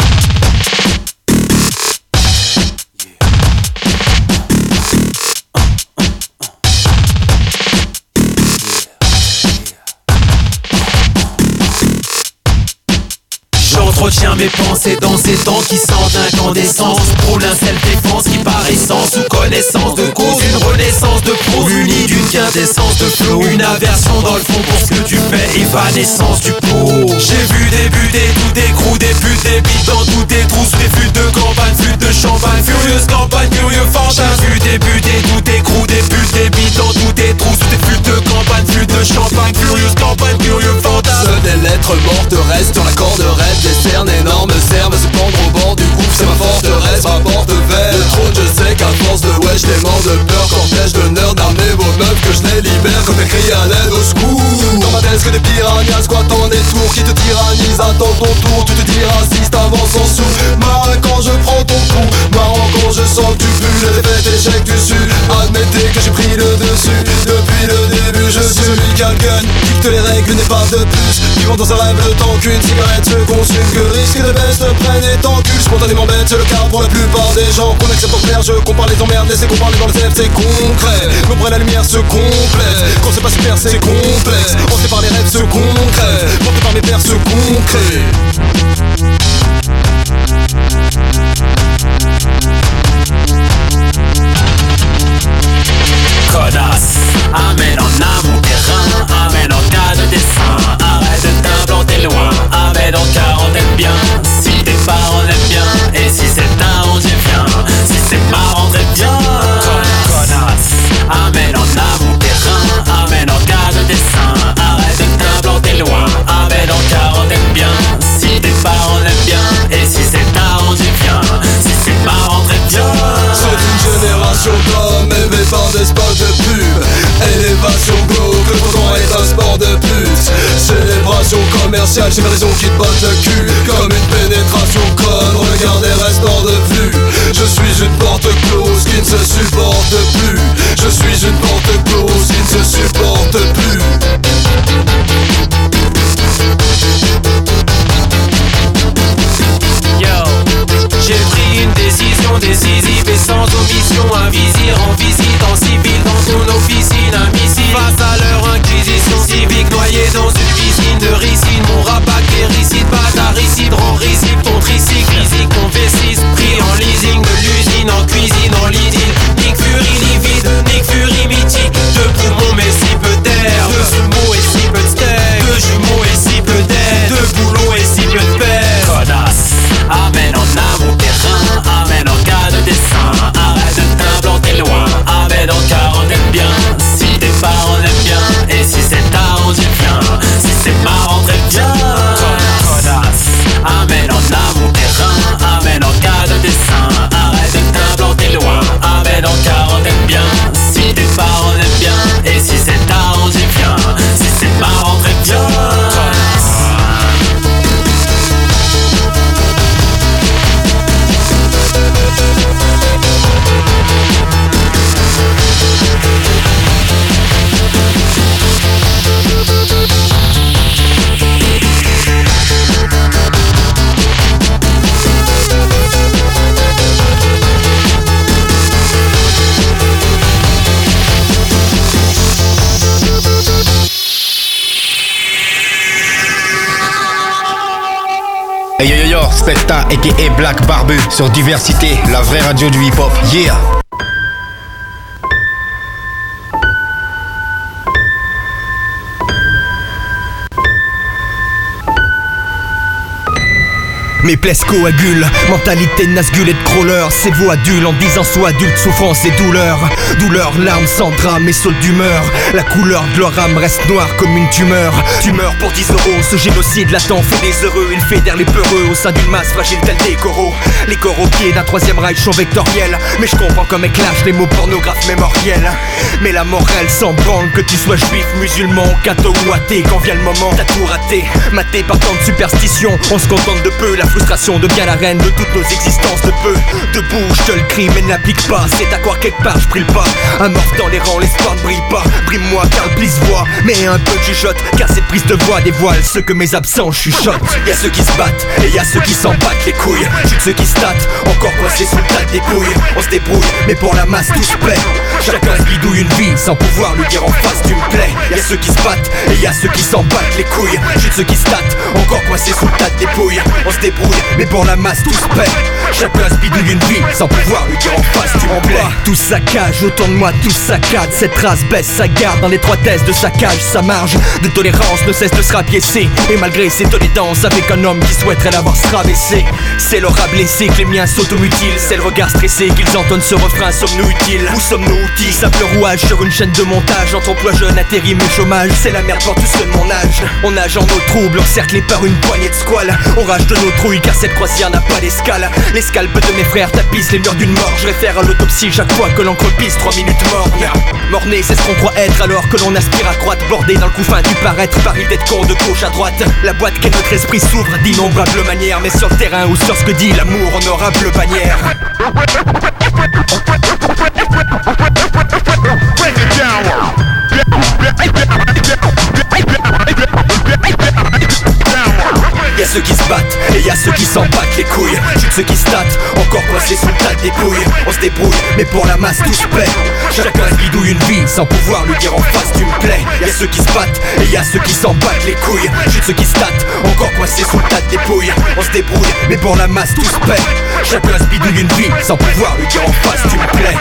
J'entretiens mes pensées dans ces temps qui sentent l'incandescence. Roule un self-défense qui par essence ou connaissance de cause. Une renaissance de prose unie d'une quintessence de flow. Une aversion dans le fond pour ce que tu fais, évanescence du pot. J'ai vu débuter tout des crews, des putes, des bites dans tous tes trous. Des flûtes de campagne, flûtes de champagne, furieuse campagne, curieux fantasme. J'ai vu débuter tout des crews, des putes, des bites dans tous tes trous. Des flûtes de campagne, flûtes de champagne, furieuse campagne, curieux fantasme. Ceux des lettres mortes restent sur la corde raide. Des cernes énormes servent à se pendre au bord du gouffre. C'est ma forteresse, ma porte vers le trône. Je sais qu'à force de wesh, les morts de peur. Cortège de nerds, d'armées vos meufs que je les libère. Quand t'es crié à l'aide au secours. Dans ma tête que des piranhas squattent en détour. Qui te tyrannisent, attends ton tour. Tu te dis raciste, avance en sous. Marre quand je prends ton coup. Marrant quand je sens que tu pues. Les défaites, échecs du sud. Admettez que j'ai pris le dessus. Depuis le début, je suis celui qui a le gun. Dicte les règles, n'est pas de plus. Vivant dans un rêve le temps qu'une cigarette se consume. Que le risque de baisse te prenne et t'encule. Spontanément bête, c'est le cas pour la plupart des gens qu'on accepte en clair. Je compare les emmerdes, laissez qu'on parle dans le zèbre, c'est concret. L'ombre et la lumière se complètent. Quand c'est pas super, c'est complexe. On sait par les rêves, se concrète. Porté par mes pères, se concret. Connasse, amène en amont terrain, amène en cas de dessin. Arrête de t'implanter loin, amène en quarantaine bien. Si tes parents aiment bien, et si c'est arrangé bien. Si c'est marrant très bien. Connasse, amène en amont terrain, amène en cas de dessin. Arrête de t'implanter loin, amène en quarantaine bien. Si tes parents aiment bien, et si c'est arrangé bien. Si c'est marrant très bien. C'est une génération d'hommes élevés par des spots de pub. Élévation glauque, le pourtant est un sport de pute. Célébration commerciale, j'ai raison qui te botte le cul. Comme une pénétration conne, regarde et reste hors de vue. Je suis une porte close qui ne se supporte plus. Je suis une porte close qui ne se supporte plus. J'ai pris une décision décisive et sans omission. Un vizir en visite en civil dans ton officine. Un missile face à leur inquisition civique. Noyé dans une piscine de ricine. Mon rap acquéricide, bataricide, rend risible ton tricycle. Physique, ton V six, pris en leasing de l'usine. En cuisine, en l'idylle. Nick Fury livide, Nick Fury mythique. Deux poumons mais si peu d'air. Deux jumeaux et si peu de steak. Deux jumeaux et si peu d'aide. Deux boulots et si peu de paix. Connasse, amène en amont terrain, amène en cas de dessin. Arrête de t'implanter loin, amène en quarantaine bien. Si tes parents aiment bien, et si c'est arrangé bien. Si c'est marrant très bien. Connasse, amène en amont terrain, amène en cas de dessin. Arrête de t'implanter loin, amène en quarantaine bien. Si tes parents aiment bien, et si c'est arrangé bien. Si c'est marrant très bien. Hey yo yo yo, Specta aka Black Barbu sur Diversité, la vraie radio du hip hop. Yeah. Mes plaies coagulent, mentalité nasgule et de crawler. C'est vous adultes en disant soit adulte, souffrance et douleur. Douleur, larmes, sans drame et saute d'humeur. La couleur de leur âme reste noire comme une tumeur. Tumeur pour dix euros, ce génocide latent fait des heureux. Il fédère les peureux au sein d'une masse fragile telle des coraux. Les corps au pied d'un troisième Reich sont vectoriels. Mais je comprends comme éclate les mots pornographes mémoriels. Mais la morale s'en branle que tu sois juif, musulman, catho ou athée. Quand vient le moment, t'as tout raté. Maté par tant de superstitions, on se contente de peu. La frustration devient la reine de toutes nos existences de peu. Debout, je te le crie, mais n'applique pas. C'est à croire quelque part, je prie le pas. Un mort dans les rangs, l'espoir ne brille pas. Brille-moi car le plis voit, mais un peu de jugeote. Car cette prise de voix dévoile ce que mes absents chuchotent. Y'a ceux qui se battent et y'a ceux qui s'en battent les couilles. J'suis de ceux qui se tâtent, encore coincés sous le tas des couilles. On se débrouille, mais pour la masse tout se plaît. Chacun se bidouille une vie sans pouvoir lui dire en face tu me plais. Y'a ceux qui se battent et y'a ceux qui s'en battent les couilles. J'suis de ceux qui se tâtent, encore coincés sous le tas des pouilles. On se débrouille, mais pour la masse tout se paie. Chacun se bidouille une vie sans pouvoir lui dire en face tu me plais. Tout saccage, autour de moi tout saccade. Cette race baisse sa garde dans l'étroitesse de sa cage. Sa marge de tolérance ne cesse de se rapiécer. Et malgré ses tolérances avec un homme qui souhaiterait l'avoir se rabaisser. C'est leur à blessé que les miens s'automutilent. C'est le regard stressé qu'ils entonnent ce refrain. Sommes-nous utiles? Où sommes-nous outils? Simple rouage sur une chaîne de montage. Entre emploi jeune, intérim et chômage. C'est la merde pour tous ceux de mon âge. On nage en eau trouble, encerclés par une poignée de squales. On rage de nos trouilles car cette croisière n'a pas d'escale. Les scalpes de mes frères tapissent les murs d'une mort. Je réfère à l'autopsie chaque fois que l'encre pisse. Trois minutes mort. Morné, c'est ce qu'on croit être alors que l'on aspire à croître. Bordé dans le couffin du paraître, paris d'être con de gauche à droite. La boîte qu'est notre esprit s'ouvre d'innombrables manières. Mais sur le terrain ou sur ce que dit l'amour, honorable bannière. Break it down. Y'a ceux qui se battent et y'a ceux qui s'en battent les couilles. J'suis de ceux qui se tâtent, encore coincés sous le tas des couilles. On se débrouille, mais pour la masse tout se plaît. Chacun se bidouille une vie sans pouvoir lui dire en face tu me plais. Y'a ceux qui se battent et y'a ceux qui s'en battent les couilles. J'suis de ceux qui se tâtent, encore coincés sous le tas des pouilles. On se débrouille, mais pour la masse tout se paie. Chacun se bidouille une vie sans pouvoir lui dire en face tu me plais.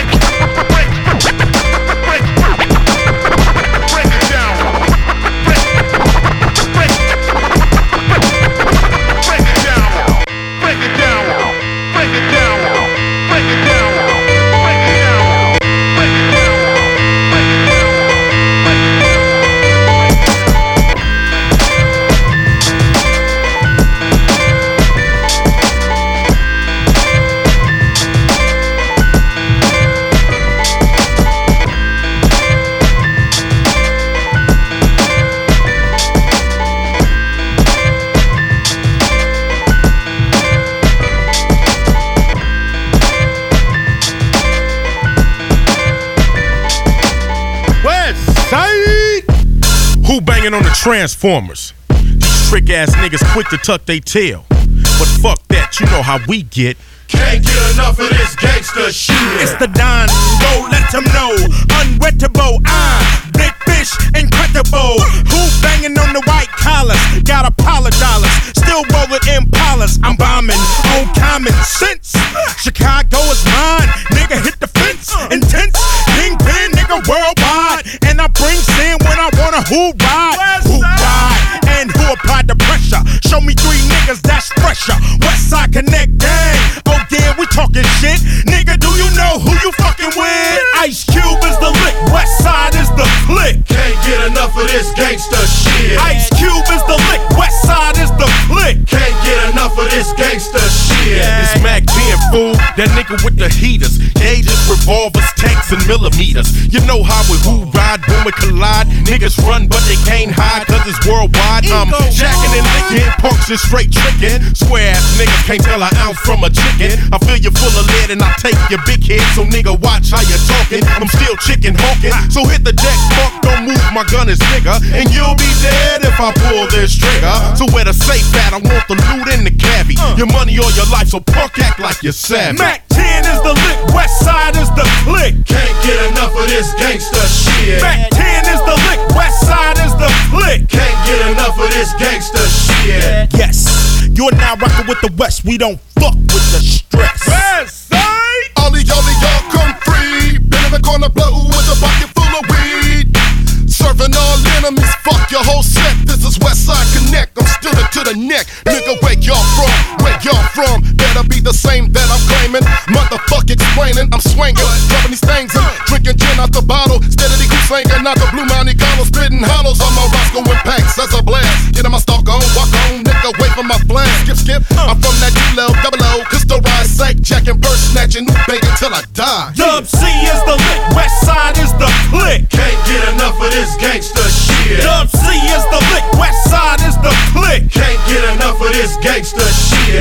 Who banging on the Transformers? These trick ass niggas quick to tuck they tail. But fuck that, you know how we get. Can't get enough of this gangster shit. It's the Don, go let them know. Unwettable, I'm big fish, incredible. Who banging on the white collars? Got Apollo dollars, still rolling Impalas. I'm bombing on common sense. Chicago is mine, nigga hit the fence. Intense, kingpin, nigga worldwide. And I bring sin when I wanna who ride, who ride, and who applied the pressure. Show me three niggas that's fresher. Westside Connect gang. Oh yeah, we talking shit. Nigga, do you know who you fucking with? Ice Cube is the lick, Westside is the click. Can't get enough of this gangster shit. Ice Cube is the lick, Westside is the click. Can't get enough of this gangster shit. It's Mac being fool, that nigga with the heaters, gauges, revolvers, tanks, and millimeters. You know how we who ride when we collide. Niggas run, but they can't hide, cause it's worldwide. I'm jacking and licking, punks and straight tricking. Square ass niggas can't tell an ounce from a chicken. I feel you full of lead and I take your big head. So nigga, watch how you talking. I'm still chicken hawking. So hit the deck, fuck, don't move, my gun is bigger. And you'll be dead if I pull this trigger. So where the safe at, I want the loot in the cabbie. Your money or your life, so punk act like you're savvy. Mac ten is the lick, Westside is the click. Can't get enough of this gangster shit. Mac ten is the lick, Westside is the click. Can't get enough of this gangster shit. Yes, you're now rocking with the West, we don't fuck with the stress. Westside! Ollie, ollie, y'all come free. Been in the corner blow with a bucket full of weed. Serving all enemies, fuck your whole set. This is Westside Connect, I'm still it to the neck. Nigga, where y'all from? Where y'all from? Better be the same that I'm claiming. Motherfuck explaining, I'm swinging, dropping these things and drinking gin out the bottle. Steadily singing out the Blue Monte Carlo, spitting hollows on my Roscoe impacts as a blast. Get in my stalk on, walk on, nigga, wait for my flash. Skip, skip, I'm from that D-Lo, double O, pistol ride, sack, jacking, purse snatching, new banging till I die. Dub C is the lick, Westside is the click. Can't get enough of this gangster shit. Dub C is the lick, Westside is the click. Can't get enough of this gangster shit.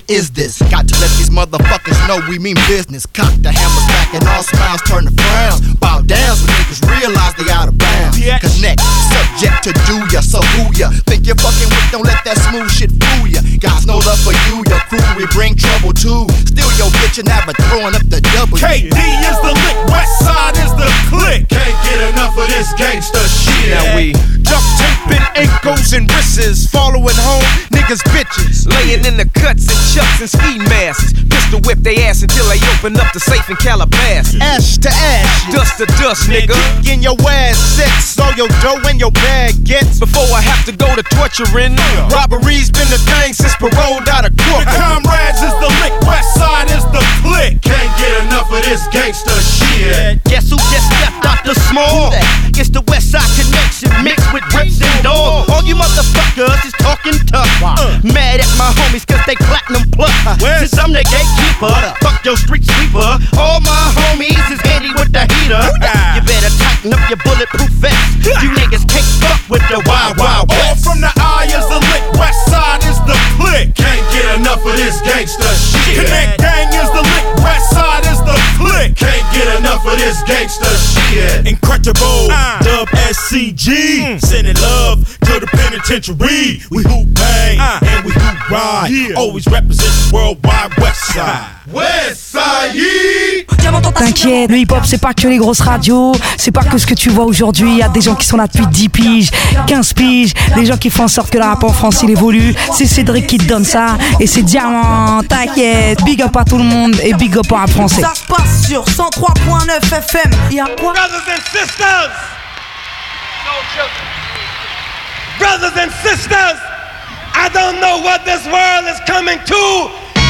is this? Got to let these motherfuckers know we mean business. Cock the hammers back and all smiles turn to frowns. Bow down so niggas realize they out of bounds. Connect, subject to do ya, so who ya? Think you're fucking with, don't let that smooth shit fool ya. Guys, no love for you, your crew, we bring trouble too. Still your bitch and never throwing up the W. K D is the lick, West Side is the click. Can't get enough of this gangsta shit. Now we duct taping ankles and wrists, following home niggas bitches, laying in the cuts and chucks and ski masks. Pistol whip they ass until they open up the safe in Calabasas. Ash to ash, dust to dust, nigga. In your ass sets, all your dough and your bag gets. Before I have to go to torturing, robbery's been the thing since paroled out of court. The comrades is the lick, West Side is the click. Can't get enough of this gangsta shit. Guess who just stepped out the small? It's the West Side Connection mixed with Rips and Dogs. All you motherfuckers is talking tough. Uh, Mad at my homies cause they platinum plus. Since I'm the gatekeeper, fuck your street sweeper. All my homies is handy with the heater. You better tighten up your bulletproof vest. You niggas can't fuck with the Wild Wild West. All from the eye is the lick, West Side is the click. Can't get enough of this gangsta shit. Connect gang is the lick, West Side is the click. Can't get enough of this gangsta shit. Incredible, uh. Dub S C G, mm. Sending love to the penitentiary. We hoop bang uh. and we hoop ride. Yeah. Always represent worldwide West Side. West Side. T'inquiète, le hip-hop c'est pas que les grosses radios, c'est pas que ce que tu vois aujourd'hui. Il y a des gens qui sont là depuis dix piges, quinze piges, des gens qui font en sorte que le rap en France il évolue. C'est Cédric qui te donne ça et c'est Diamant. T'inquiète, big up à tout le monde et big up au rap français. Ça se passe sur cent trois point neuf F M. Il y a quoi? Brothers and sisters, brothers and sisters, I don't know what this world is coming to.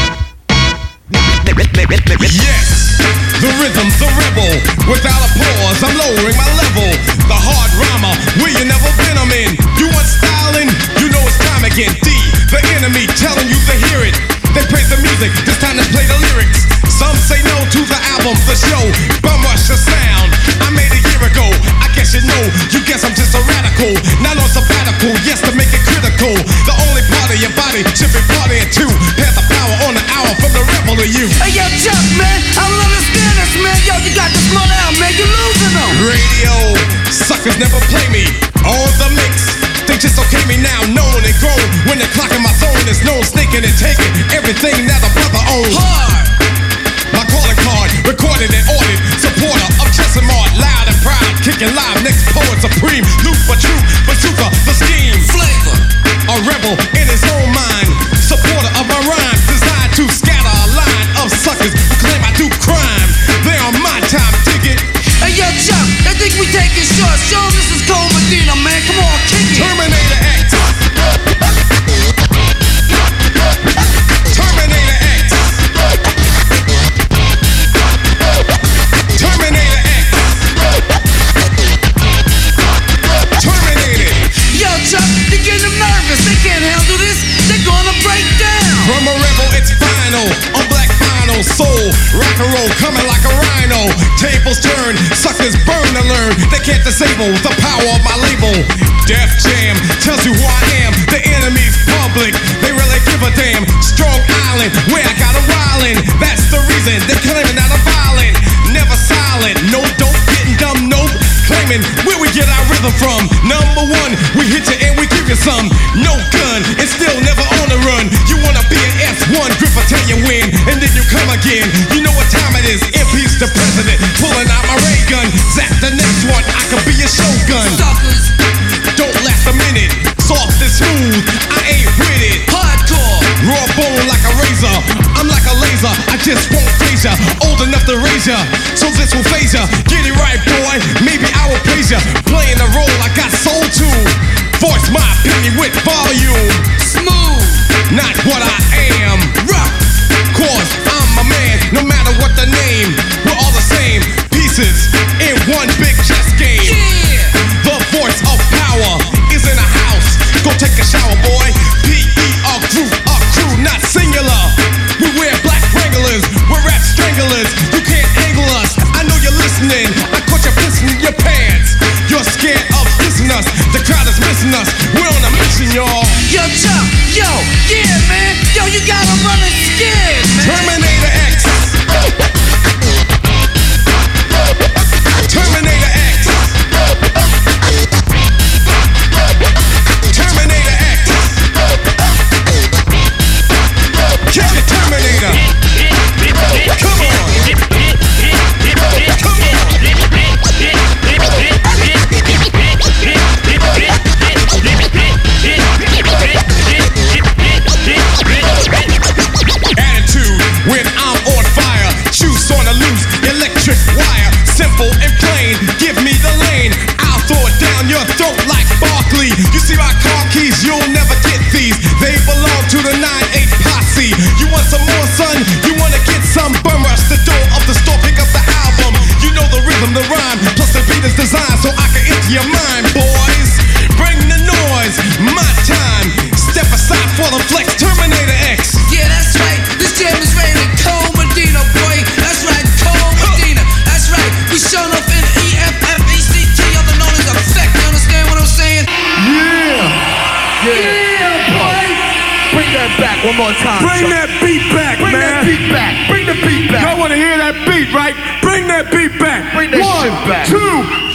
Yes, the rhythm's a rebel. Without a pause, I'm lowering my level. The hard rhymer, where you never been, I'm in. You want styling? You know it's time again. D, the enemy, telling you to hear it. They praise the music, it's time to play the lyrics. Some say no to the album, the show. Bum rush the sound. I made a year ago. I guess you know. You guess I'm just a radical. Not on sabbatical. Yes, to make it critical. The only part of your body should be partying too. Pass the power on the hour from the rebel to you. Hey yo, Chuck, man, I don't understand this, man. Yo, you got this mother out, man. You losing them. Radio suckers never play me. On the mix. They just okay me now, known and grown. When they're clocking my zone, there's no sneaking and taking everything that a brother owns. Hard. My calling card, recorded and ordered. Supporter of Chesson Mart, loud and proud. Kicking live, next poet supreme. Loop for truth, bazooka, the scheme. Flavor, a rebel in his own mind. Supporter of my rhymes, designed to scatter a line of suckers who claim I do crime. They on my time, dig it. Hey yo, Chuck, I think we taking shots. Show them this is Cole Medina, man. Come on, kick it. Terminator X. Terminator X. Terminator X. Terminated. Yo, Chuck, they getting them nervous. They can't handle this. They're gonna break down. From a rebel, it's final. On black final soul. Rock and roll coming like a rhino. Tables turn, suckers burn to learn. They can't disable the power of my label. Def Jam tells you who I am. The enemy's public, they really give a damn. Strong Island, where I got a wildin'. That's the reason they're claiming that I'm violent. Never silent, no dope, getting dumb, nope. Claiming where we get our rhythm from. Number one, we hit you and we give you some. No gun, and still never on the run. You wanna be an S one, gripper till you win, and then you come again. You know what time it is, impeach the president. Pulling out my ray gun, zap the next one, I could be a shogun. Suckers, don't last a minute, soft and smooth, I ain't with it. Hardcore, raw bone like a razor, I'm like a laser, I just won't phase ya. Old enough to raise ya, so this will phase ya. Get it right, boy, maybe I will praise ya. Playing the role I got soul to. Voice my opinion with volume. Smooth, not what I am. Rock, cause I'm a man, no matter what the name. We're all the same, pieces in one big chess game. Yeah. The voice of power is in a house. Go take a shower, boy. P E R crew, a crew, not singular. We wear black Wranglers, we're rap stranglers. You can't angle us, I know you're listening. I caught you pissing in your pants. You're scared of dissing us, the crowd is missing us. We're on a mission, y'all. Yo, Chuck, yo, yeah, man. Yo, you gotta run it. dope like Barkley. You see my car keys, you'll never get these. They belong to the nine eight posse. You want some more, son? You wanna get some? Bum rush the door of the store, pick up the album. You know the rhythm, the rhyme, plus the beat is designed so I can enter your mind, boys. Bring the noise, my time. Step aside for the flex, Terminator X. Yeah, that's right. This jam is ready to Cole Medina, boy. That's right, Cole Medina. That's right. We showing up in E F F E C T, other known as Effect. You understand what I'm saying? Yeah. Yeah. Yeah, boy. Bring that back one more time. Bring that beat back, Bring man. that beat back. Bring the beat back. Y'all wanna hear that beat, right? Bring that beat back. Bring that One, shit back. two,